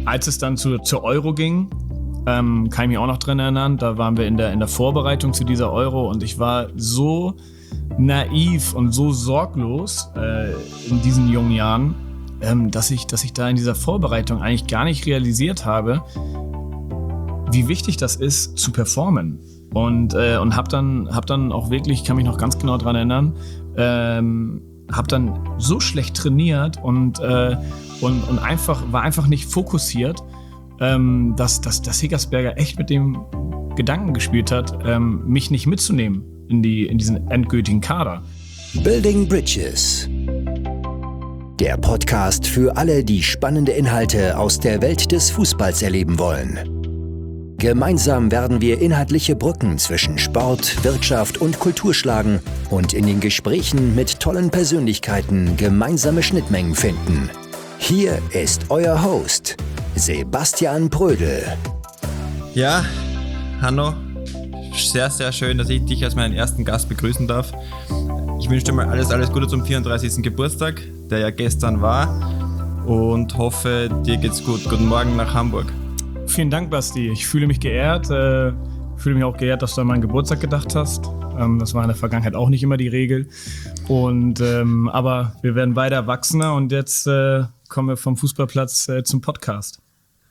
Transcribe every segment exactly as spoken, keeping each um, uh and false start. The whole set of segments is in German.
als es dann zu, zur Euro ging, ähm, kann ich mich auch noch dran erinnern, da waren wir in der, in der Vorbereitung zu dieser Euro und ich war so naiv und so sorglos äh, in diesen jungen Jahren, ähm, dass ich, dass ich da in dieser Vorbereitung eigentlich gar nicht realisiert habe, wie wichtig das ist, zu performen. Und, äh, und hab dann, hab dann auch wirklich, kann mich noch ganz genau dran erinnern, ähm, hab dann so schlecht trainiert und, äh, und, und einfach, war einfach nicht fokussiert, ähm, dass, dass, dass Hickersberger echt mit dem Gedanken gespielt hat, ähm, mich nicht mitzunehmen in, die, in diesen endgültigen Kader. Building Bridges. Der Podcast für alle, die spannende Inhalte aus der Welt des Fußballs erleben wollen. Gemeinsam werden wir inhaltliche Brücken zwischen Sport, Wirtschaft und Kultur schlagen und in den Gesprächen mit tollen Persönlichkeiten gemeinsame Schnittmengen finden. Hier ist euer Host, Sebastian Prödel. Ja, Hanno, sehr, sehr schön, dass ich dich als meinen ersten Gast begrüßen darf. Ich wünsche dir mal alles, alles Gute zum vierunddreißigsten Geburtstag, der ja gestern war, und hoffe, dir geht's gut. Guten Morgen nach Hamburg. Vielen Dank, Basti. Ich fühle mich geehrt. Äh, fühle mich auch geehrt, dass du an meinen Geburtstag gedacht hast. Ähm, das war in der Vergangenheit auch nicht immer die Regel. Und, ähm, aber wir werden beide erwachsener und jetzt äh, kommen wir vom Fußballplatz äh, zum Podcast.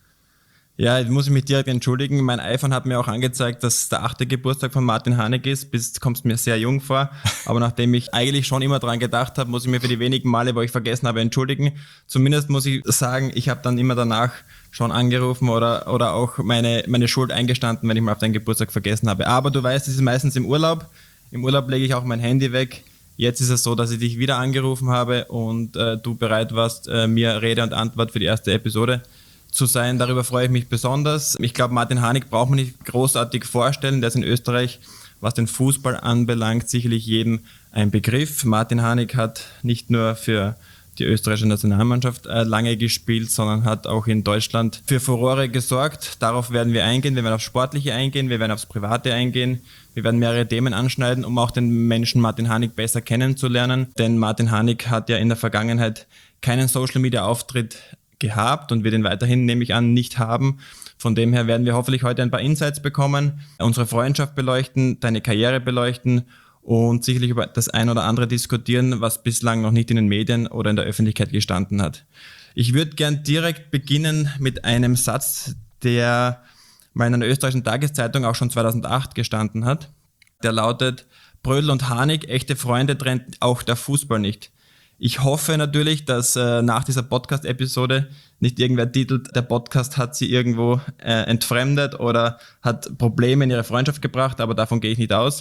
Ja, jetzt muss ich mich direkt entschuldigen. Mein iPhone hat mir auch angezeigt, dass der achte Geburtstag von Martin Hanek ist. Bis kommst mir sehr jung vor. Aber nachdem ich eigentlich schon immer dran gedacht habe, muss ich mir für die wenigen Male, wo ich vergessen habe, entschuldigen. Zumindest muss ich sagen, ich habe dann immer danach schon angerufen oder, oder auch meine, meine Schuld eingestanden, wenn ich mal auf deinen Geburtstag vergessen habe. Aber du weißt, es ist meistens im Urlaub. Im Urlaub lege ich auch mein Handy weg. Jetzt ist es so, dass ich dich wieder angerufen habe und äh, du bereit warst, äh, mir Rede und Antwort für die erste Episode zu sein. Darüber freue ich mich besonders. Ich glaube, Martin Hanek braucht man nicht großartig vorstellen. Der ist in Österreich, was den Fußball anbelangt, sicherlich jedem ein Begriff. Martin Hanek hat nicht nur für die österreichische Nationalmannschaft äh, lange gespielt, sondern hat auch in Deutschland für Furore gesorgt. Darauf werden wir eingehen. Wir werden aufs Sportliche eingehen, wir werden aufs Private eingehen. Wir werden mehrere Themen anschneiden, um auch den Menschen Martin Hanek besser kennenzulernen. Denn Martin Hanek hat ja in der Vergangenheit keinen Social-Media-Auftritt gehabt und wird ihn weiterhin, nehme ich an, nicht haben. Von dem her werden wir hoffentlich heute ein paar Insights bekommen, unsere Freundschaft beleuchten, deine Karriere beleuchten und sicherlich über das ein oder andere diskutieren, was bislang noch nicht in den Medien oder in der Öffentlichkeit gestanden hat. Ich würde gern direkt beginnen mit einem Satz, der mal in einer österreichischen Tageszeitung auch schon zweitausendacht gestanden hat. Der lautet: Prödel und Hanek, echte Freunde trennt auch der Fußball nicht. Ich hoffe natürlich, dass äh, nach dieser Podcast-Episode nicht irgendwer titelt, der Podcast hat sie irgendwo äh, entfremdet oder hat Probleme in ihre Freundschaft gebracht, aber davon gehe ich nicht aus.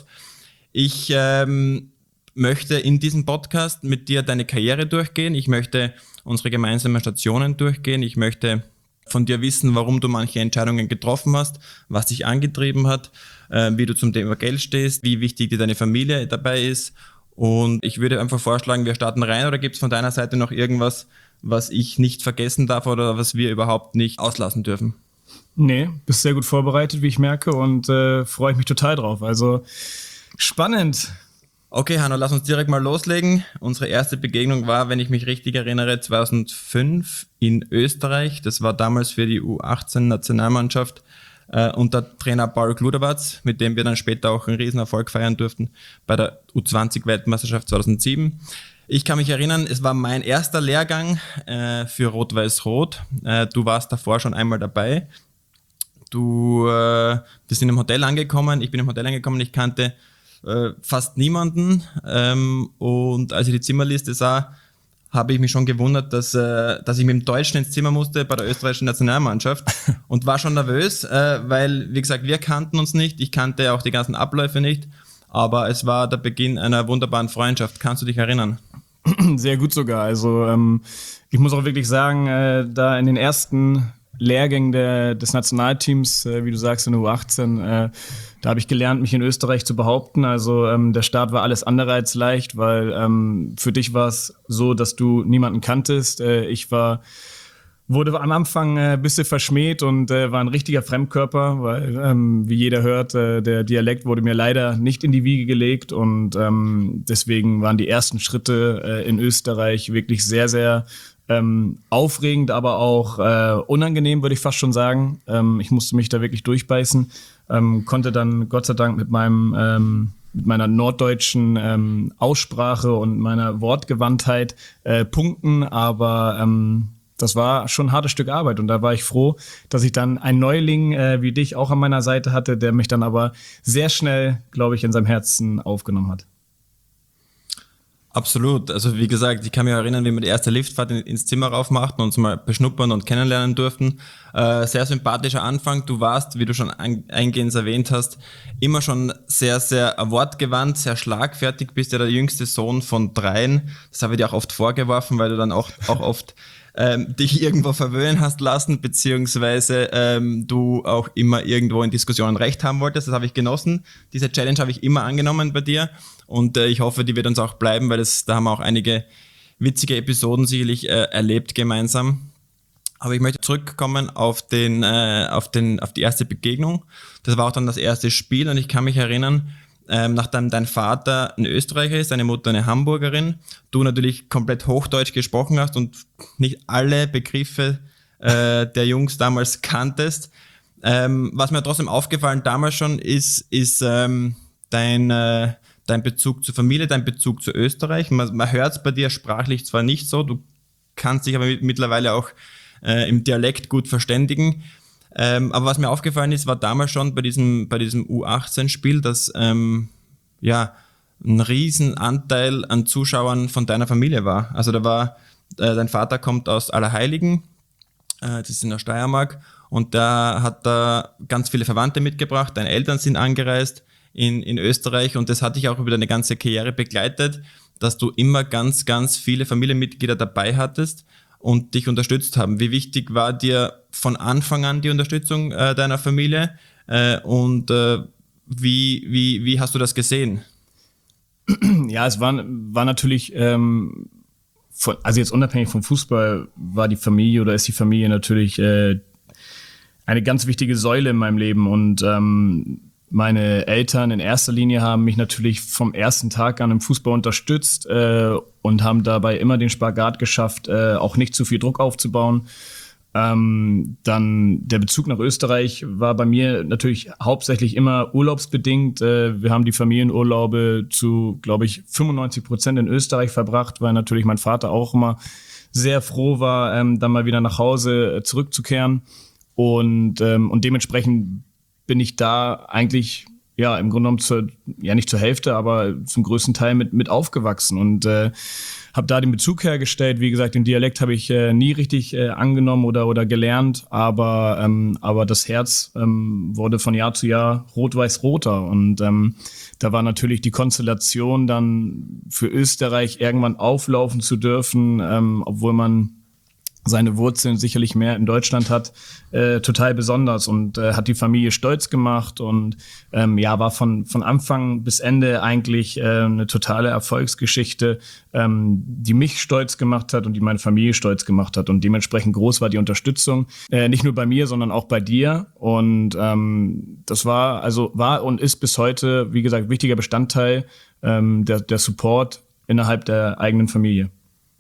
Ich ähm, möchte in diesem Podcast mit dir deine Karriere durchgehen. Ich möchte unsere gemeinsamen Stationen durchgehen. Ich möchte von dir wissen, warum du manche Entscheidungen getroffen hast, was dich angetrieben hat, äh, wie du zum Thema Geld stehst, wie wichtig dir deine Familie dabei ist. Und ich würde einfach vorschlagen, wir starten rein, oder gibt es von deiner Seite noch irgendwas, was ich nicht vergessen darf oder was wir überhaupt nicht auslassen dürfen? Nee, bist sehr gut vorbereitet, wie ich merke, und äh, freue ich mich total drauf. Also spannend. Okay, Hanno, lass uns direkt mal loslegen. Unsere erste Begegnung war, wenn ich mich richtig erinnere, zweitausendfünf in Österreich. Das war damals für die U achtzehn Nationalmannschaft äh, unter Trainer Paul Gluderwatz, mit dem wir dann später auch einen Riesenerfolg feiern durften bei der U zwanzig Weltmeisterschaft zweitausendsieben. Ich kann mich erinnern, es war mein erster Lehrgang äh, für Rot-Weiß-Rot. Äh, du warst davor schon einmal dabei. Du, äh, wir sind im Hotel angekommen, ich bin im Hotel angekommen, ich kannte äh, fast niemanden. Ähm, und als ich die Zimmerliste sah, habe ich mich schon gewundert, dass, äh, dass ich mit dem Deutschen ins Zimmer musste bei der österreichischen Nationalmannschaft und war schon nervös, äh, weil, wie gesagt, wir kannten uns nicht, ich kannte auch die ganzen Abläufe nicht, aber es war der Beginn einer wunderbaren Freundschaft. Kannst du dich erinnern? Sehr gut sogar. Also ähm, ich muss auch wirklich sagen, äh, da in den ersten Lehrgängen der, des Nationalteams, äh, wie du sagst, in der U achtzehn, äh, da habe ich gelernt, mich in Österreich zu behaupten. Also ähm, der Start war alles andere als leicht, weil ähm, für dich war es so, dass du niemanden kanntest. Äh, ich war wurde am Anfang ein bisschen verschmäht und äh, war ein richtiger Fremdkörper, weil, ähm, wie jeder hört, äh, der Dialekt wurde mir leider nicht in die Wiege gelegt und ähm, deswegen waren die ersten Schritte äh, in Österreich wirklich sehr, sehr Ähm, aufregend, aber auch äh, unangenehm, würde ich fast schon sagen. Ähm, ich musste mich da wirklich durchbeißen. Ähm, konnte dann Gott sei Dank mit meinem ähm, mit meiner norddeutschen ähm, Aussprache und meiner Wortgewandtheit äh, punkten, aber ähm, das war schon ein hartes Stück Arbeit und da war ich froh, dass ich dann einen Neuling äh, wie dich auch an meiner Seite hatte, der mich dann aber sehr schnell, glaube ich, in seinem Herzen aufgenommen hat. Absolut. Also wie gesagt, ich kann mich erinnern, wie wir die erste Liftfahrt in, ins Zimmer raufmachten und uns mal beschnuppern und kennenlernen durften. Äh, sehr sympathischer Anfang. Du warst, wie du schon ein, eingehend erwähnt hast, immer schon sehr, sehr wortgewandt, sehr schlagfertig. Bist ja der jüngste Sohn von dreien. Das habe ich dir auch oft vorgeworfen, weil du dann auch, auch oft ähm, dich irgendwo verwöhnen hast lassen, beziehungsweise ähm, du auch immer irgendwo in Diskussionen Recht haben wolltest. Das habe ich genossen. Diese Challenge habe ich immer angenommen bei dir. Und äh, ich hoffe, die wird uns auch bleiben, weil das, da haben wir auch einige witzige Episoden sicherlich äh, erlebt gemeinsam. Aber ich möchte zurückkommen auf den, äh, auf den, auf die erste Begegnung. Das war auch dann das erste Spiel und ich kann mich erinnern, ähm, nachdem dein Vater ein Österreicher ist, deine Mutter eine Hamburgerin, du natürlich komplett Hochdeutsch gesprochen hast und nicht alle Begriffe äh, der Jungs damals kanntest. Ähm, was mir trotzdem aufgefallen damals schon ist, ist ähm, dein äh, dein Bezug zur Familie, dein Bezug zu Österreich. Man, man hört es bei dir sprachlich zwar nicht so, du kannst dich aber mit, mittlerweile auch äh, im Dialekt gut verständigen. Ähm, aber was mir aufgefallen ist, war damals schon bei diesem, bei diesem U achtzehn Spiel, dass ähm, ja, ein Riesenanteil an Zuschauern von deiner Familie war. Also da war, äh, dein Vater kommt aus Allerheiligen, äh, das ist in der Steiermark, und da hat er ganz viele Verwandte mitgebracht, deine Eltern sind angereist, In, in Österreich und das hat dich auch über deine ganze Karriere begleitet, dass du immer ganz, ganz viele Familienmitglieder dabei hattest und dich unterstützt haben. Wie wichtig war dir von Anfang an die Unterstützung äh, deiner Familie äh, und äh, wie, wie, wie hast du das gesehen? Ja, es war, war natürlich, ähm, von, also jetzt unabhängig vom Fußball, war die Familie oder ist die Familie natürlich äh, eine ganz wichtige Säule in meinem Leben und ähm, meine Eltern in erster Linie haben mich natürlich vom ersten Tag an im Fußball unterstützt äh, und haben dabei immer den Spagat geschafft, äh, auch nicht zu viel Druck aufzubauen. Ähm, dann der Bezug nach Österreich war bei mir natürlich hauptsächlich immer urlaubsbedingt. Äh, wir haben die Familienurlaube zu, glaube ich, fünfundneunzig Prozent in Österreich verbracht, weil natürlich mein Vater auch immer sehr froh war, ähm, dann mal wieder nach Hause äh, zurückzukehren. Und, ähm, und dementsprechend bin ich da eigentlich, ja, im Grunde genommen zur, ja nicht zur Hälfte, aber zum größten Teil mit, mit aufgewachsen und äh, habe da den Bezug hergestellt. Wie gesagt, den Dialekt habe ich äh, nie richtig äh, angenommen oder, oder gelernt, aber, ähm, aber das Herz ähm, wurde von Jahr zu Jahr rot-weiß-roter und ähm, da war natürlich die Konstellation dann für Österreich irgendwann auflaufen zu dürfen, ähm, obwohl man seine Wurzeln sicherlich mehr in Deutschland hat, äh, total besonders und äh, hat die Familie stolz gemacht und ähm, ja, war von von Anfang bis Ende eigentlich äh, eine totale Erfolgsgeschichte, ähm, die mich stolz gemacht hat und die meine Familie stolz gemacht hat und dementsprechend groß war die Unterstützung, äh, nicht nur bei mir, sondern auch bei dir und ähm, das war, also war und ist bis heute, wie gesagt, wichtiger Bestandteil ähm, der, der Support innerhalb der eigenen Familie.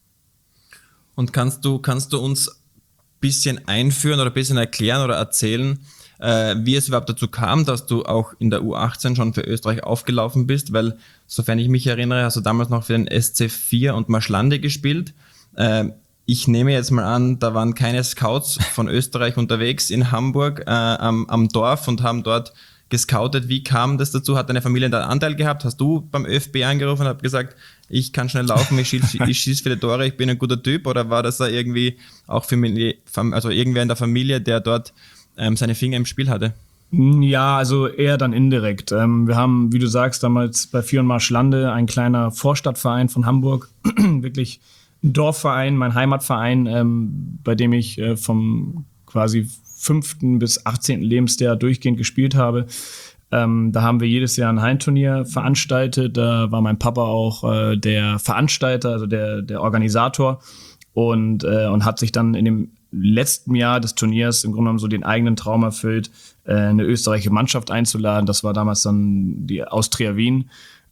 Und kannst du, kannst du uns ein bisschen einführen oder ein bisschen erklären oder erzählen, äh, wie es überhaupt dazu kam, dass du auch in der U achtzehn schon für Österreich aufgelaufen bist? Weil, sofern ich mich erinnere, hast du damals noch für den S C vier und Marschlande gespielt. Äh, ich nehme jetzt mal an, da waren keine Scouts von Österreich unterwegs in Hamburg äh, am, am Dorf und haben dort gescoutet. Wie kam das dazu? Hat deine Familie da einen Anteil gehabt? Hast du beim ÖFB angerufen und hab gesagt, ich kann schnell laufen, ich schieße ich schieß viele Tore, ich bin ein guter Typ? Oder war das da irgendwie auch Familie, also irgendwer in der Familie, der dort ähm, seine Finger im Spiel hatte? Ja, also eher dann indirekt. Ähm, wir haben, wie du sagst, damals bei Vier und Marschlande, ein kleiner Vorstadtverein von Hamburg, wirklich ein Dorfverein, mein Heimatverein, ähm, bei dem ich äh, vom quasi fünften bis achtzehnten Lebensjahr durchgehend gespielt habe. Ähm, da haben wir jedes Jahr ein Hallenturnier veranstaltet. Da war mein Papa auch äh, der Veranstalter, also der, der Organisator und, äh, und hat sich dann in dem letzten Jahr des Turniers im Grunde genommen so den eigenen Traum erfüllt, äh, eine österreichische Mannschaft einzuladen. Das war damals dann die Austria Wien.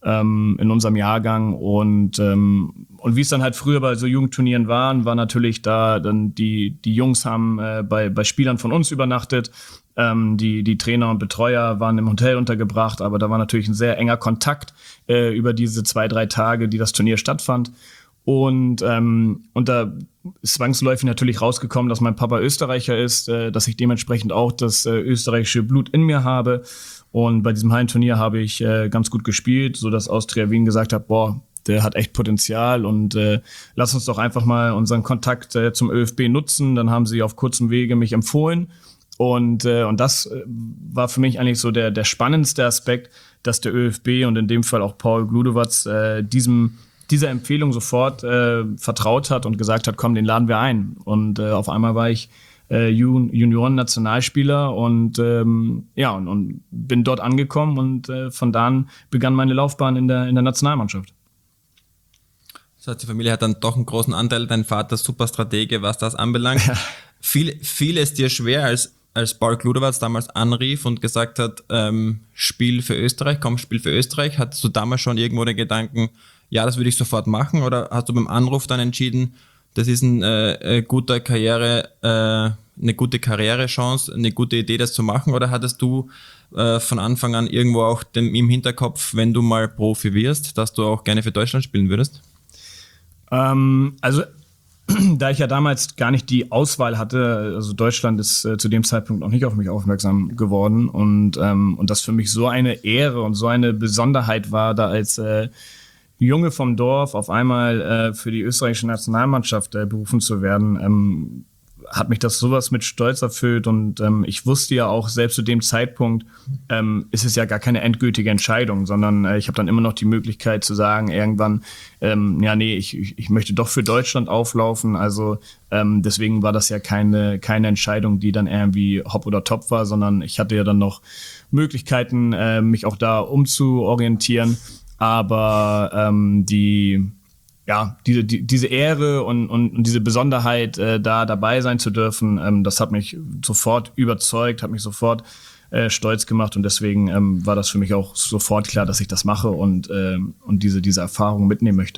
ähm, in unserem Jahrgang. Und, ähm, und wie es dann halt früher bei so Jugendturnieren waren, war natürlich da dann die, die Jungs haben äh, bei, bei Spielern von uns übernachtet. Ähm, die, die Trainer und Betreuer waren im Hotel untergebracht, aber da war natürlich ein sehr enger Kontakt äh, über diese zwei, drei Tage, die das Turnier stattfand. Und, ähm, und da ist zwangsläufig natürlich rausgekommen, dass mein Papa Österreicher ist, äh, dass ich dementsprechend auch das äh, österreichische Blut in mir habe. Und bei diesem Hallenturnier habe ich äh, ganz gut gespielt, sodass Austria Wien gesagt hat, boah, der hat echt Potenzial und äh, lass uns doch einfach mal unseren Kontakt äh, zum ÖFB nutzen. Dann haben sie auf kurzem Wege mich empfohlen. Und, äh, und das war für mich eigentlich so der, der spannendste Aspekt, dass der ÖFB und in dem Fall auch Paul Gludowatz äh, diesem, dieser Empfehlung sofort äh, vertraut hat und gesagt hat, komm, den laden wir ein. Und äh, auf einmal war ich äh, Junioren-Nationalspieler und ähm, ja und, und bin dort angekommen und äh, von da an begann meine Laufbahn in der, in der Nationalmannschaft. Das heißt, die Familie hat dann doch einen großen Anteil, dein Vater ist super Stratege, was das anbelangt. Ja. Fiel, fiel es dir schwer, als als Paul Gludowatz damals anrief und gesagt hat, ähm, Spiel für Österreich, komm, Spiel für Österreich, hattest du damals schon irgendwo den Gedanken, ja, das würde ich sofort machen, oder hast du beim Anruf dann entschieden, das ist ein äh, guter Karriere, äh, eine gute Karrierechance, eine gute Idee, das zu machen, oder hattest du äh, von Anfang an irgendwo auch dem, im Hinterkopf, wenn du mal Profi wirst, dass du auch gerne für Deutschland spielen würdest? Ähm, also da ich ja damals gar nicht die Auswahl hatte, also Deutschland ist äh, zu dem Zeitpunkt noch nicht auf mich aufmerksam geworden und, ähm, und das für mich so eine Ehre und so eine Besonderheit war, da als äh, Junge vom Dorf auf einmal äh, für die österreichische Nationalmannschaft äh, berufen zu werden, ähm, hat mich das sowas mit Stolz erfüllt und ähm, ich wusste ja auch, selbst zu dem Zeitpunkt ähm, ist es ja gar keine endgültige Entscheidung, sondern äh, ich habe dann immer noch die Möglichkeit zu sagen, irgendwann, ähm, ja nee, ich, ich, ich möchte doch für Deutschland auflaufen, also ähm, deswegen war das ja keine, keine Entscheidung, die dann irgendwie hopp oder top war, sondern ich hatte ja dann noch Möglichkeiten, äh, mich auch da umzuorientieren, aber ähm, die ja, diese, die, diese Ehre und, und, und diese Besonderheit, äh, da dabei sein zu dürfen, ähm, das hat mich sofort überzeugt, hat mich sofort äh, stolz gemacht und deswegen ähm, war das für mich auch sofort klar, dass ich das mache und, äh, und diese, diese Erfahrung mitnehmen möchte.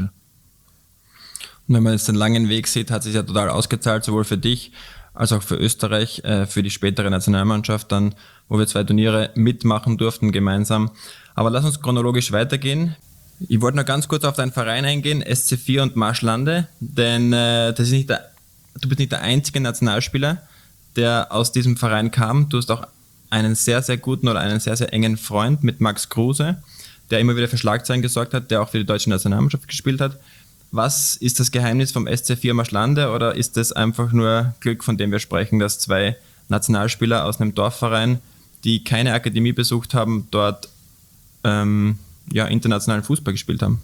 Und wenn man jetzt den langen Weg sieht, hat sich ja total ausgezahlt, sowohl für dich als auch für Österreich, äh, für die spätere Nationalmannschaft dann, wo wir zwei Turniere mitmachen durften gemeinsam. Aber lass uns chronologisch weitergehen. Ich wollte noch ganz kurz auf deinen Verein eingehen, S C vier und Marschlande, denn äh, das ist nicht der, du bist nicht der einzige Nationalspieler, der aus diesem Verein kam. Du hast auch einen sehr, sehr guten oder einen sehr, sehr engen Freund mit Max Kruse, der immer wieder für Schlagzeilen gesorgt hat, der auch für die deutsche Nationalmannschaft gespielt hat. Was ist das Geheimnis vom S C vier Marschlande oder ist das einfach nur Glück, von dem wir sprechen, dass zwei Nationalspieler aus einem Dorfverein, die keine Akademie besucht haben, dort ähm, ja, internationalen Fußball gespielt haben?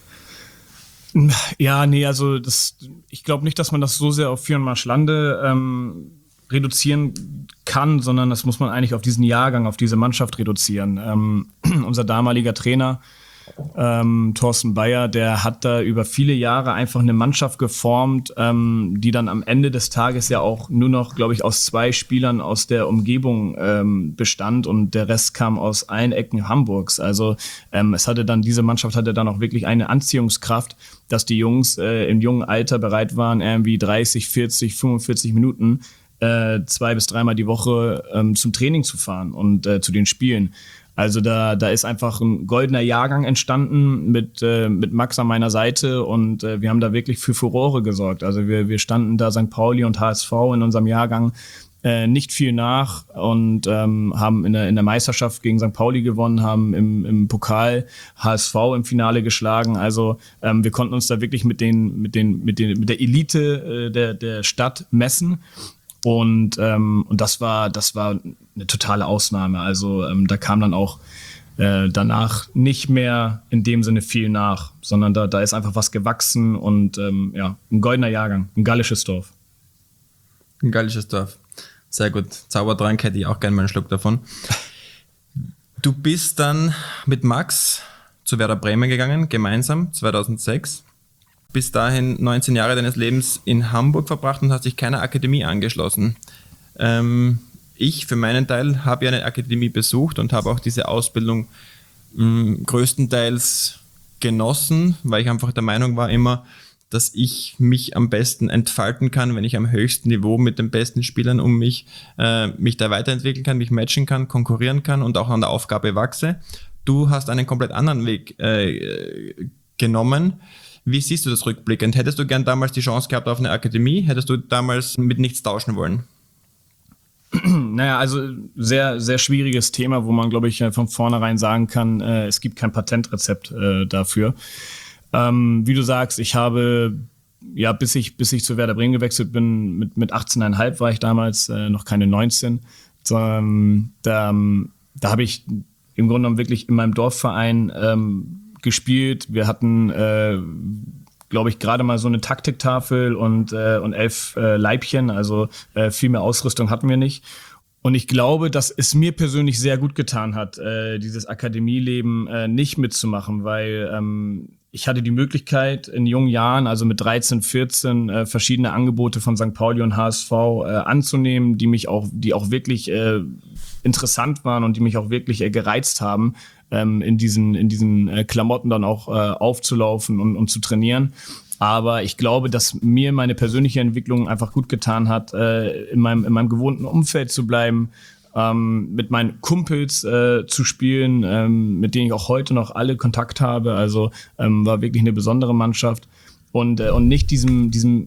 Ja, nee, also das, ich glaube nicht, dass man das so sehr auf Vier und Marschlande ähm, reduzieren kann, sondern das muss man eigentlich auf diesen Jahrgang, auf diese Mannschaft reduzieren. Ähm, unser damaliger Trainer, ähm, Thorsten Bayer, der hat da über viele Jahre einfach eine Mannschaft geformt, ähm, die dann am Ende des Tages ja auch nur noch, glaube ich, aus zwei Spielern aus der Umgebung ähm, bestand und der Rest kam aus allen Ecken Hamburgs. Also ähm, es hatte dann, diese Mannschaft hatte dann auch wirklich eine Anziehungskraft, dass die Jungs äh, im jungen Alter bereit waren, irgendwie dreißig, vierzig, fünfundvierzig Minuten äh, zwei bis dreimal die Woche ähm, zum Training zu fahren und äh, zu den Spielen. Also da, da ist einfach ein goldener Jahrgang entstanden mit, äh, mit Max an meiner Seite und äh, wir haben da wirklich für Furore gesorgt. Also wir, wir standen da Sankt Pauli und H S V in unserem Jahrgang äh, nicht viel nach und ähm, haben in der, in der Meisterschaft gegen Sankt Pauli gewonnen, haben im, im Pokal H S V im Finale geschlagen. Also ähm, wir konnten uns da wirklich mit, den, mit, den, mit, den, mit der Elite äh, der, der Stadt messen. Und, ähm, und das war, das war eine totale Ausnahme. Also ähm, da kam dann auch äh, danach nicht mehr in dem Sinne viel nach, sondern da, da ist einfach was gewachsen und ähm, ja, ein goldener Jahrgang, ein gallisches Dorf. Ein gallisches Dorf. Sehr gut. Zaubertrank hätte ich auch gerne mal einen Schluck davon. Du bist dann mit Max zu Werder Bremen gegangen, gemeinsam, zweitausendsechs. Bis dahin neunzehn Jahre deines Lebens in Hamburg verbracht und hast dich keiner Akademie angeschlossen. Ähm, ich für meinen Teil habe ja eine Akademie besucht und habe auch diese Ausbildung mh, größtenteils genossen, weil ich einfach der Meinung war immer, dass ich mich am besten entfalten kann, wenn ich am höchsten Niveau mit den besten Spielern um mich, äh, mich da weiterentwickeln kann, mich matchen kann, konkurrieren kann und auch an der Aufgabe wachse. Du hast einen komplett anderen Weg äh, genommen. Wie siehst du das rückblickend? Hättest du gern damals die Chance gehabt auf eine Akademie? Hättest du damals mit nichts tauschen wollen? Naja, also sehr, sehr schwieriges Thema, wo man, glaube ich, von vornherein sagen kann, äh, es gibt kein Patentrezept äh, dafür. Ähm, wie du sagst, ich habe, ja, bis ich, bis ich zu Werder Bremen gewechselt bin, mit, mit achtzehn Komma fünf war ich damals, äh, noch keine neunzehn. So, ähm, da da habe ich im Grunde genommen wirklich in meinem Dorfverein ähm, gespielt. Wir hatten, äh, glaube ich, gerade mal so eine Taktiktafel und, äh, und elf äh, Leibchen, also äh, viel mehr Ausrüstung hatten wir nicht. Und ich glaube, dass es mir persönlich sehr gut getan hat, äh, dieses Akademieleben äh, nicht mitzumachen, weil ähm, ich hatte die Möglichkeit in jungen Jahren, also mit dreizehn, vierzehn, äh, verschiedene Angebote von Sankt Pauli und H S V äh, anzunehmen, die mich auch, die auch wirklich äh, interessant waren und die mich auch wirklich äh, gereizt haben, ähm, in diesen, in diesen äh, Klamotten dann auch äh, aufzulaufen und, und zu trainieren. Aber ich glaube, dass mir meine persönliche Entwicklung einfach gut getan hat, äh, in meinem, in meinem gewohnten Umfeld zu bleiben, ähm, mit meinen Kumpels äh, zu spielen, ähm, mit denen ich auch heute noch alle Kontakt habe. Also ähm, war wirklich eine besondere Mannschaft und, äh, und nicht diesem, diesem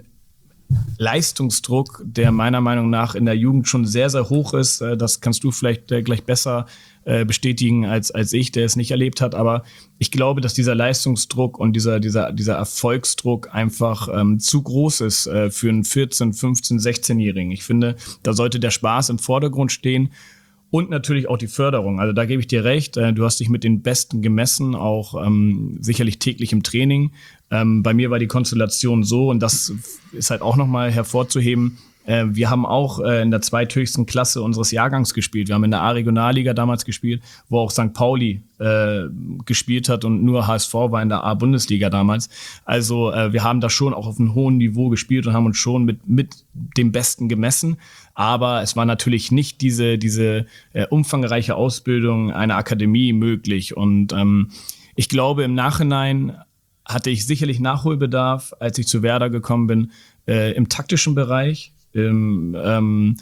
Leistungsdruck, der meiner Meinung nach in der Jugend schon sehr, sehr hoch ist. Äh, das kannst du vielleicht äh, gleich besser äh, bestätigen als, als ich, der es nicht erlebt hat. Aber ich glaube, dass dieser Leistungsdruck und dieser, dieser, dieser Erfolgsdruck einfach ähm, zu groß ist äh, für einen vierzehn-, fünfzehn-, sechzehnjährigen. Ich finde, da sollte der Spaß im Vordergrund stehen. Und natürlich auch die Förderung. Also da gebe ich dir recht. Du hast dich mit den Besten gemessen, auch ähm, sicherlich täglich im Training. Ähm, bei mir war die Konstellation so, und das ist halt auch nochmal hervorzuheben, äh, wir haben auch äh, in der zweithöchsten Klasse unseres Jahrgangs gespielt. Wir haben in der A-Regionalliga damals gespielt, wo auch Sankt Pauli äh, gespielt hat und nur H S V war in der A-Bundesliga damals. Also äh, wir haben da schon auch auf einem hohen Niveau gespielt und haben uns schon mit, mit dem Besten gemessen. Aber es war natürlich nicht diese, diese äh, umfangreiche Ausbildung einer Akademie möglich. Und ähm, ich glaube, im Nachhinein hatte ich sicherlich Nachholbedarf, als ich zu Werder gekommen bin, äh, im taktischen Bereich. Im, ähm,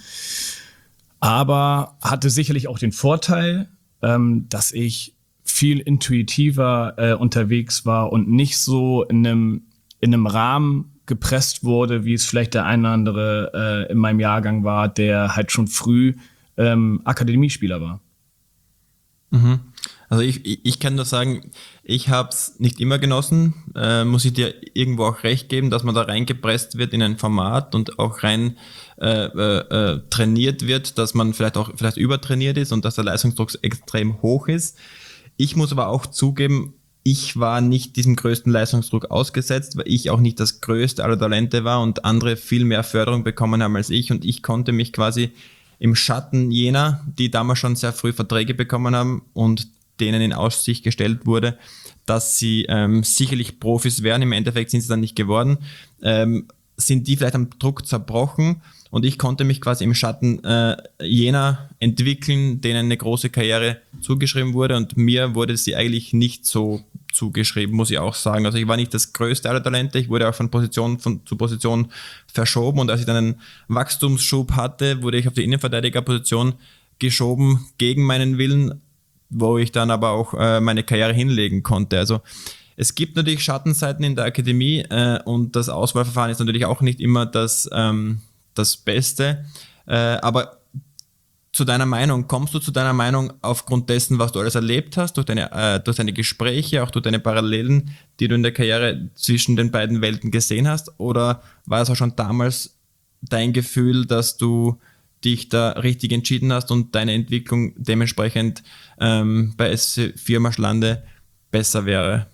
aber hatte sicherlich auch den Vorteil, ähm, dass ich viel intuitiver äh, unterwegs war und nicht so in einem, in einem Rahmen gepresst wurde, wie es vielleicht der eine oder andere äh, in meinem Jahrgang war, der halt schon früh ähm, Akademiespieler war. Mhm. Also ich, ich, ich kann nur sagen, ich habe es nicht immer genossen, äh, muss ich dir irgendwo auch recht geben, dass man da reingepresst wird in ein Format und auch rein äh, äh, trainiert wird, dass man vielleicht auch vielleicht übertrainiert ist und dass der Leistungsdruck extrem hoch ist. Ich muss aber auch zugeben, ich war nicht diesem größten Leistungsdruck ausgesetzt, weil ich auch nicht das größte aller Talente war und andere viel mehr Förderung bekommen haben als ich, und ich konnte mich quasi im Schatten jener, die damals schon sehr früh Verträge bekommen haben und denen in Aussicht gestellt wurde, dass sie ähm, sicherlich Profis wären, im Endeffekt sind sie dann nicht geworden, ähm, sind die vielleicht am Druck zerbrochen, und ich konnte mich quasi im Schatten äh, jener entwickeln, denen eine große Karriere zugeschrieben wurde, und mir wurde sie eigentlich nicht so zugeschrieben, muss ich auch sagen. Also ich war nicht das größte aller Talente, ich wurde auch von Position von, zu Position verschoben, und als ich dann einen Wachstumsschub hatte, wurde ich auf die Innenverteidigerposition geschoben gegen meinen Willen, wo ich dann aber auch äh, meine Karriere hinlegen konnte. Also es gibt natürlich Schattenseiten in der Akademie äh, und das Auswahlverfahren ist natürlich auch nicht immer das, ähm, das Beste. Äh, aber zu deiner Meinung, kommst du zu deiner Meinung aufgrund dessen, was du alles erlebt hast, durch deine, äh, durch deine Gespräche, auch durch deine Parallelen, die du in der Karriere zwischen den beiden Welten gesehen hast? Oder war es auch schon damals dein Gefühl, dass du dich da richtig entschieden hast und deine Entwicklung dementsprechend ähm, bei S C vier Marschlande besser wäre?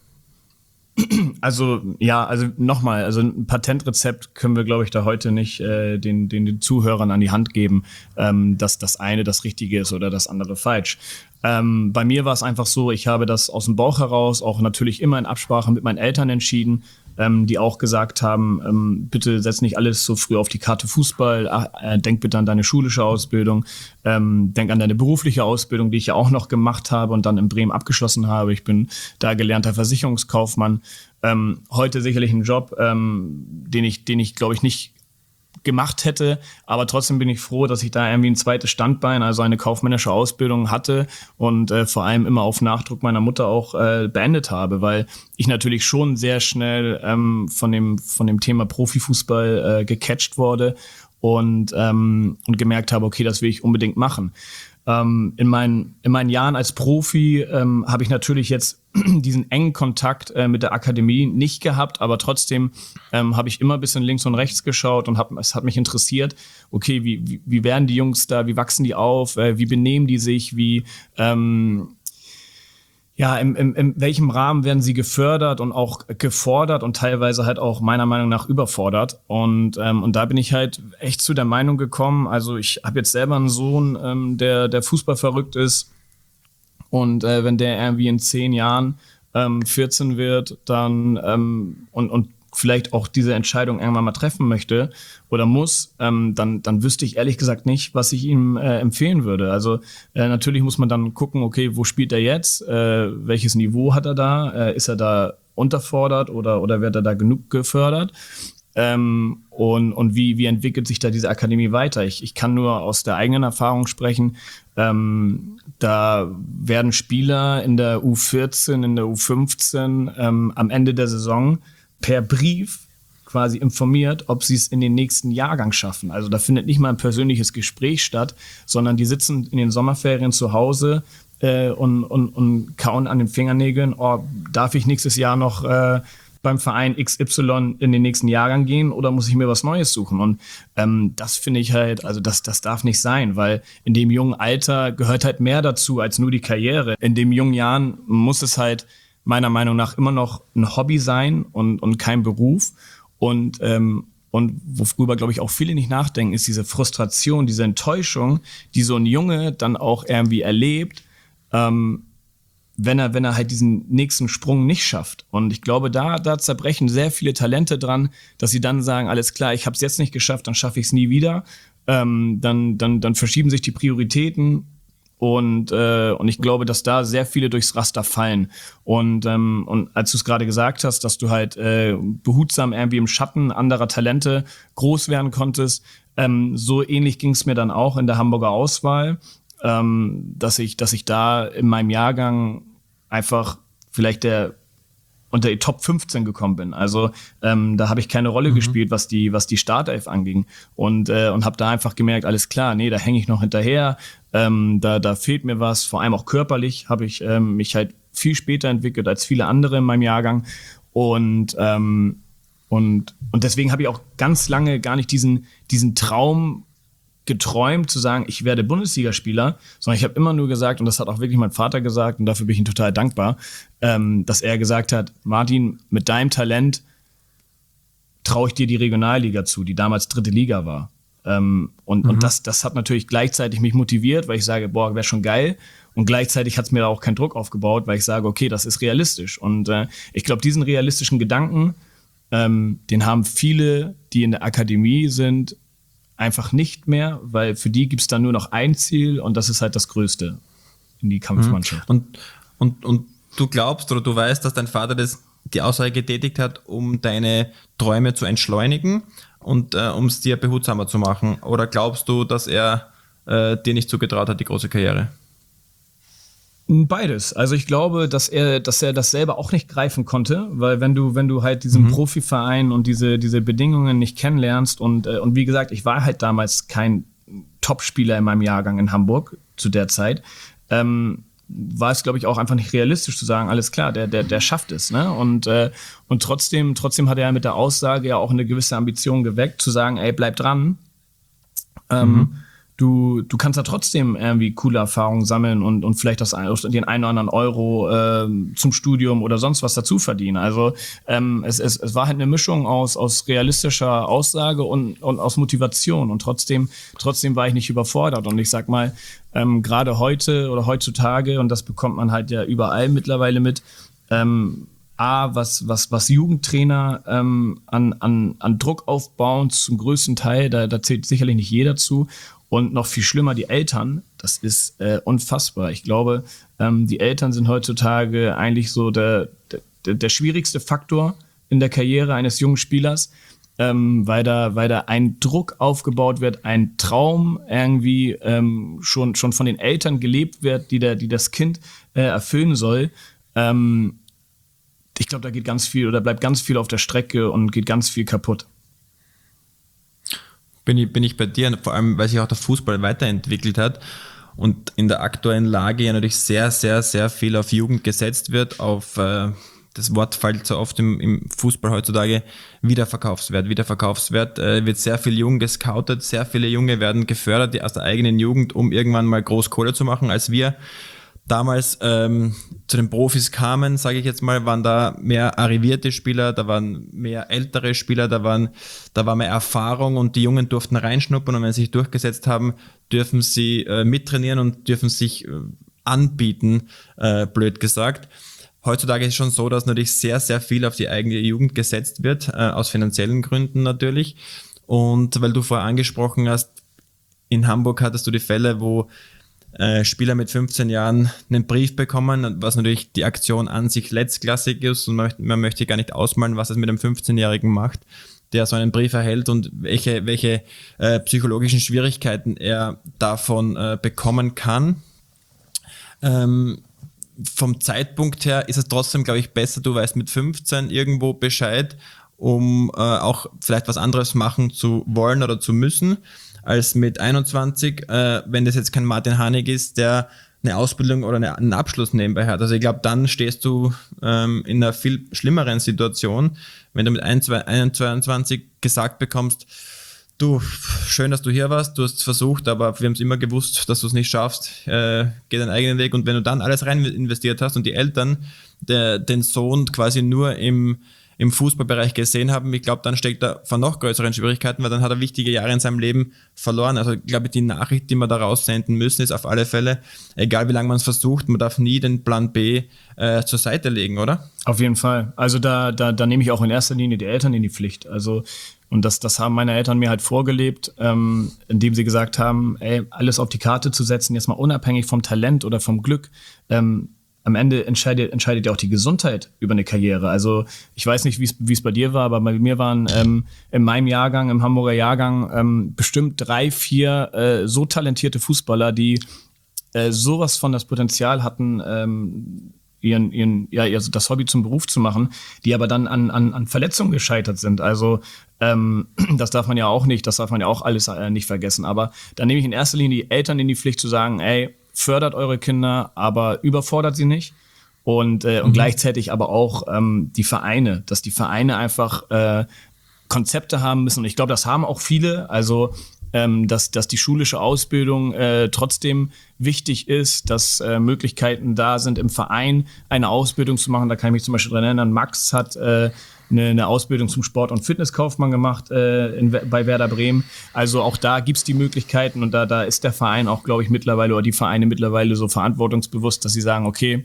Also ja, also nochmal, also ein Patentrezept können wir, glaube ich, da heute nicht äh, den, den, den Zuhörern an die Hand geben, ähm, dass das eine das Richtige ist oder das andere falsch. Ähm, bei mir war es einfach so, ich habe das aus dem Bauch heraus, auch natürlich immer in Absprache mit meinen Eltern entschieden, ähm, die auch gesagt haben, ähm, bitte setz nicht alles so früh auf die Karte Fußball, ach, äh, denk bitte an deine schulische Ausbildung, ähm, denk an deine berufliche Ausbildung, die ich ja auch noch gemacht habe und dann in Bremen abgeschlossen habe. Ich bin da gelernter Versicherungskaufmann. Ähm, heute sicherlich ein Job, ähm, den ich, den ich glaube ich nicht gemacht hätte, aber trotzdem bin ich froh, dass ich da irgendwie ein zweites Standbein, also eine kaufmännische Ausbildung hatte und äh, vor allem immer auf Nachdruck meiner Mutter auch äh, beendet habe, weil ich natürlich schon sehr schnell ähm, von dem von dem Thema Profifußball äh, gecatcht wurde und ähm, und gemerkt habe, okay, das will ich unbedingt machen. Ähm, in meinen in meinen Jahren als Profi ähm, habe ich natürlich jetzt diesen engen Kontakt äh, mit der Akademie nicht gehabt, aber trotzdem ähm, habe ich immer ein bisschen links und rechts geschaut und hab, es hat mich interessiert, okay, wie, wie, wie werden die Jungs da, wie wachsen die auf, äh, wie benehmen die sich, wie ähm, ja, in, in, in welchem Rahmen werden sie gefördert und auch gefordert und teilweise halt auch meiner Meinung nach überfordert. Und, ähm, und da bin ich halt echt zu der Meinung gekommen, also ich habe jetzt selber einen Sohn, ähm, der, der Fußball verrückt ist. Und äh, wenn der irgendwie in zehn Jahren ähm, vierzehn wird, dann ähm, und, und vielleicht auch diese Entscheidung irgendwann mal treffen möchte oder muss, ähm, dann, dann wüsste ich ehrlich gesagt nicht, was ich ihm äh, empfehlen würde. Also äh, natürlich muss man dann gucken, okay, wo spielt er jetzt? Äh, welches Niveau hat er da? Äh, ist er da unterfordert oder, oder wird er da genug gefördert? Ähm, und und wie, wie entwickelt sich da diese Akademie weiter? Ich, ich kann nur aus der eigenen Erfahrung sprechen. Ähm, da werden Spieler in der U vierzehn, in der U fünfzehn ähm, am Ende der Saison per Brief quasi informiert, ob sie es in den nächsten Jahrgang schaffen. Also da findet nicht mal ein persönliches Gespräch statt, sondern die sitzen in den Sommerferien zu Hause äh, und, und, und kauen an den Fingernägeln, oh, darf ich nächstes Jahr noch äh, beim Verein X Y in den nächsten Jahrgang gehen oder muss ich mir was Neues suchen? Und ähm, das finde ich halt, also das, das darf nicht sein, weil in dem jungen Alter gehört halt mehr dazu als nur die Karriere. In den jungen Jahren muss es halt meiner Meinung nach immer noch ein Hobby sein und, und kein Beruf. Und, ähm, und worüber, glaube ich, auch viele nicht nachdenken, ist diese Frustration, diese Enttäuschung, die so ein Junge dann auch irgendwie erlebt, ähm, wenn er, wenn er halt diesen nächsten Sprung nicht schafft. Und ich glaube, da, da zerbrechen sehr viele Talente dran, dass sie dann sagen, alles klar, ich habe es jetzt nicht geschafft, dann schaffe ich es nie wieder. Ähm, dann, dann, dann verschieben sich die Prioritäten. Und, äh, und ich glaube, dass da sehr viele durchs Raster fallen. Und, ähm, und als du es gerade gesagt hast, dass du halt äh, behutsam irgendwie im Schatten anderer Talente groß werden konntest, ähm, so ähnlich ging es mir dann auch in der Hamburger Auswahl, ähm, dass ich, dass ich da in meinem Jahrgang einfach vielleicht der unter die Top fünfzehn gekommen bin. Also ähm, da habe ich keine Rolle mhm. gespielt, was die was die Startelf anging. Und, äh, und habe da einfach gemerkt, alles klar, nee, da hänge ich noch hinterher, ähm, da, da fehlt mir was. Vor allem auch körperlich habe ich ähm, mich halt viel später entwickelt als viele andere in meinem Jahrgang. Und, ähm, und, und deswegen habe ich auch ganz lange gar nicht diesen, diesen Traum geträumt, zu sagen, ich werde Bundesligaspieler, sondern ich habe immer nur gesagt, und das hat auch wirklich mein Vater gesagt, und dafür bin ich ihm total dankbar, ähm, dass er gesagt hat, Martin, mit deinem Talent traue ich dir die Regionalliga zu, die damals dritte Liga war. Ähm, und mhm. und das, das hat natürlich gleichzeitig mich motiviert, weil ich sage, boah, wäre schon geil. Und gleichzeitig hat es mir auch keinen Druck aufgebaut, weil ich sage, okay, das ist realistisch. Und äh, ich glaube, diesen realistischen Gedanken, ähm, den haben viele, die in der Akademie sind, einfach nicht mehr, weil für die gibt es dann nur noch ein Ziel und das ist halt das Größte in die Kampfmannschaft. Und, und, und du glaubst oder du weißt, dass dein Vater das, die Aussage getätigt hat, um deine Träume zu entschleunigen und äh, um es dir behutsamer zu machen? Oder glaubst du, dass er äh, dir nicht zugetraut hat, die große Karriere? Beides. Also ich glaube, dass er, dass er das selber auch nicht greifen konnte, weil wenn du, wenn du halt diesen mhm. Profiverein und diese, diese Bedingungen nicht kennenlernst und, äh, und wie gesagt, ich war halt damals kein Topspieler in meinem Jahrgang in Hamburg zu der Zeit, ähm, war es, glaube ich, auch einfach nicht realistisch zu sagen, alles klar, der, der, der schafft es, ne? Und, äh, und trotzdem, trotzdem hat er mit der Aussage ja auch eine gewisse Ambition geweckt, zu sagen, ey, bleib dran. Ähm, mhm. du, du kannst da trotzdem irgendwie coole Erfahrungen sammeln und, und vielleicht das, den einen oder anderen Euro äh, zum Studium oder sonst was dazu verdienen. Also ähm, es, es, es war halt eine Mischung aus, aus realistischer Aussage und, und aus Motivation. Und trotzdem, trotzdem war ich nicht überfordert. Und ich sag mal, ähm, gerade heute oder heutzutage, und das bekommt man halt ja überall mittlerweile mit, ähm, A, was, was, was Jugendtrainer ähm, an, an, an Druck aufbauen, zum größten Teil, da, da zählt sicherlich nicht jeder zu. Und noch viel schlimmer, die Eltern, das ist äh, unfassbar. Ich glaube, ähm, die Eltern sind heutzutage eigentlich so der, der, der schwierigste Faktor in der Karriere eines jungen Spielers, ähm, weil, da, weil da ein Druck aufgebaut wird, ein Traum irgendwie ähm, schon, schon von den Eltern gelebt wird, die, der, die das Kind äh, erfüllen soll. Ähm, ich glaube, da geht ganz viel oder bleibt ganz viel auf der Strecke und geht ganz viel kaputt. Bin ich, bin ich bei dir, vor allem, weil sich auch der Fußball weiterentwickelt hat und in der aktuellen Lage ja natürlich sehr, sehr, sehr viel auf Jugend gesetzt wird, auf, äh, das Wort fällt so oft im, im Fußball heutzutage, Wiederverkaufswert. Wiederverkaufswert äh, wird sehr viel jung gescoutet, sehr viele Junge werden gefördert die aus der eigenen Jugend, um irgendwann mal groß Kohle zu machen. Als wir damals ähm, zu den Profis kamen, sage ich jetzt mal, waren da mehr arrivierte Spieler, da waren mehr ältere Spieler, da waren, da war mehr Erfahrung und die Jungen durften reinschnuppern und wenn sie sich durchgesetzt haben, dürfen sie äh, mittrainieren und dürfen sich äh, anbieten, äh, blöd gesagt. Heutzutage ist es schon so, dass natürlich sehr, sehr viel auf die eigene Jugend gesetzt wird, äh, aus finanziellen Gründen natürlich. Und weil du vorher angesprochen hast, in Hamburg hattest du die Fälle, wo Äh, Spieler mit fünfzehn Jahren einen Brief bekommen, was natürlich die Aktion an sich letztklassig ist und man möchte, man möchte gar nicht ausmalen, was es mit einem fünfzehnjährigen macht, der so einen Brief erhält und welche, welche äh, psychologischen Schwierigkeiten er davon äh, bekommen kann. Ähm, vom Zeitpunkt her ist es trotzdem, glaube ich, besser, du weißt mit fünfzehn irgendwo Bescheid, um äh, auch vielleicht was anderes machen zu wollen oder zu müssen, als mit einundzwanzig, äh, wenn das jetzt kein Martin Harnik ist, der eine Ausbildung oder eine, einen Abschluss nebenbei hat. Also ich glaube, dann stehst du ähm, in einer viel schlimmeren Situation, wenn du mit einundzwanzig gesagt bekommst, du, schön, dass du hier warst, du hast es versucht, aber wir haben es immer gewusst, dass du es nicht schaffst, äh, geh deinen eigenen Weg. Und wenn du dann alles rein investiert hast und die Eltern der, den Sohn quasi nur im im Fußballbereich gesehen haben, ich glaube, dann steckt er vor noch größeren Schwierigkeiten, weil dann hat er wichtige Jahre in seinem Leben verloren. Also ich glaube, die Nachricht, die wir da raussenden müssen, ist auf alle Fälle, egal wie lange man es versucht, man darf nie den Plan B äh, zur Seite legen, oder? Auf jeden Fall. Also da, da, da nehme ich auch in erster Linie die Eltern in die Pflicht. Also und das, das haben meine Eltern mir halt vorgelebt, ähm, indem sie gesagt haben, ey, alles auf die Karte zu setzen, jetzt mal unabhängig vom Talent oder vom Glück, ähm, am Ende entscheidet, entscheidet ja auch die Gesundheit über eine Karriere. Also ich weiß nicht, wie es bei dir war, aber bei mir waren ähm, in meinem Jahrgang, im Hamburger Jahrgang, ähm, bestimmt drei, vier äh, so talentierte Fußballer, die äh, sowas von das Potenzial hatten, ähm, ihren, ihren, ja, also das Hobby zum Beruf zu machen, die aber dann an, an, an Verletzungen gescheitert sind. Also ähm, das darf man ja auch nicht, das darf man ja auch alles äh, nicht vergessen. Aber da nehme ich in erster Linie die Eltern in die Pflicht zu sagen, ey, fördert eure Kinder, aber überfordert sie nicht. Und, äh, und mhm. gleichzeitig aber auch ähm, die Vereine, dass die Vereine einfach äh, Konzepte haben müssen. Und ich glaube, das haben auch viele. Also, ähm, dass, dass die schulische Ausbildung äh, trotzdem wichtig ist, dass äh, Möglichkeiten da sind, im Verein eine Ausbildung zu machen. Da kann ich mich zum Beispiel dran erinnern, Max hat äh, eine, eine Ausbildung zum Sport- und Fitnesskaufmann gemacht äh, in, bei Werder Bremen. Also auch da gibt's die Möglichkeiten und da, da ist der Verein auch, glaube ich, mittlerweile oder die Vereine mittlerweile so verantwortungsbewusst, dass sie sagen, okay,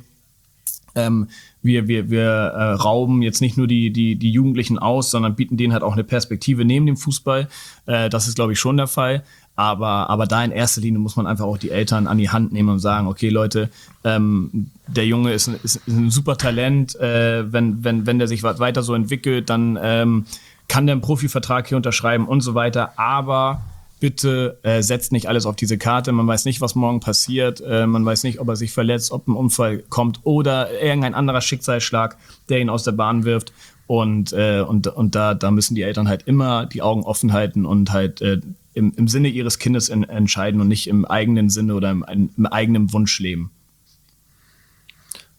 ähm, wir, wir, wir äh, rauben jetzt nicht nur die, die, die Jugendlichen aus, sondern bieten denen halt auch eine Perspektive neben dem Fußball. Äh, das ist, glaube ich, schon der Fall. Aber, aber da in erster Linie muss man einfach auch die Eltern an die Hand nehmen und sagen, okay, Leute, ähm, der Junge ist ein, ist ein super Talent. Äh, wenn, wenn, wenn der sich weiter so entwickelt, dann ähm, kann der einen Profivertrag hier unterschreiben und so weiter. Aber bitte äh, setzt nicht alles auf diese Karte. Man weiß nicht, was morgen passiert. Äh, man weiß nicht, ob er sich verletzt, ob ein Unfall kommt oder irgendein anderer Schicksalsschlag, der ihn aus der Bahn wirft. Und, äh, und, und da, da müssen die Eltern halt immer die Augen offen halten und halt äh, im, im Sinne ihres Kindes in, entscheiden und nicht im eigenen Sinne oder im, im eigenen Wunsch leben.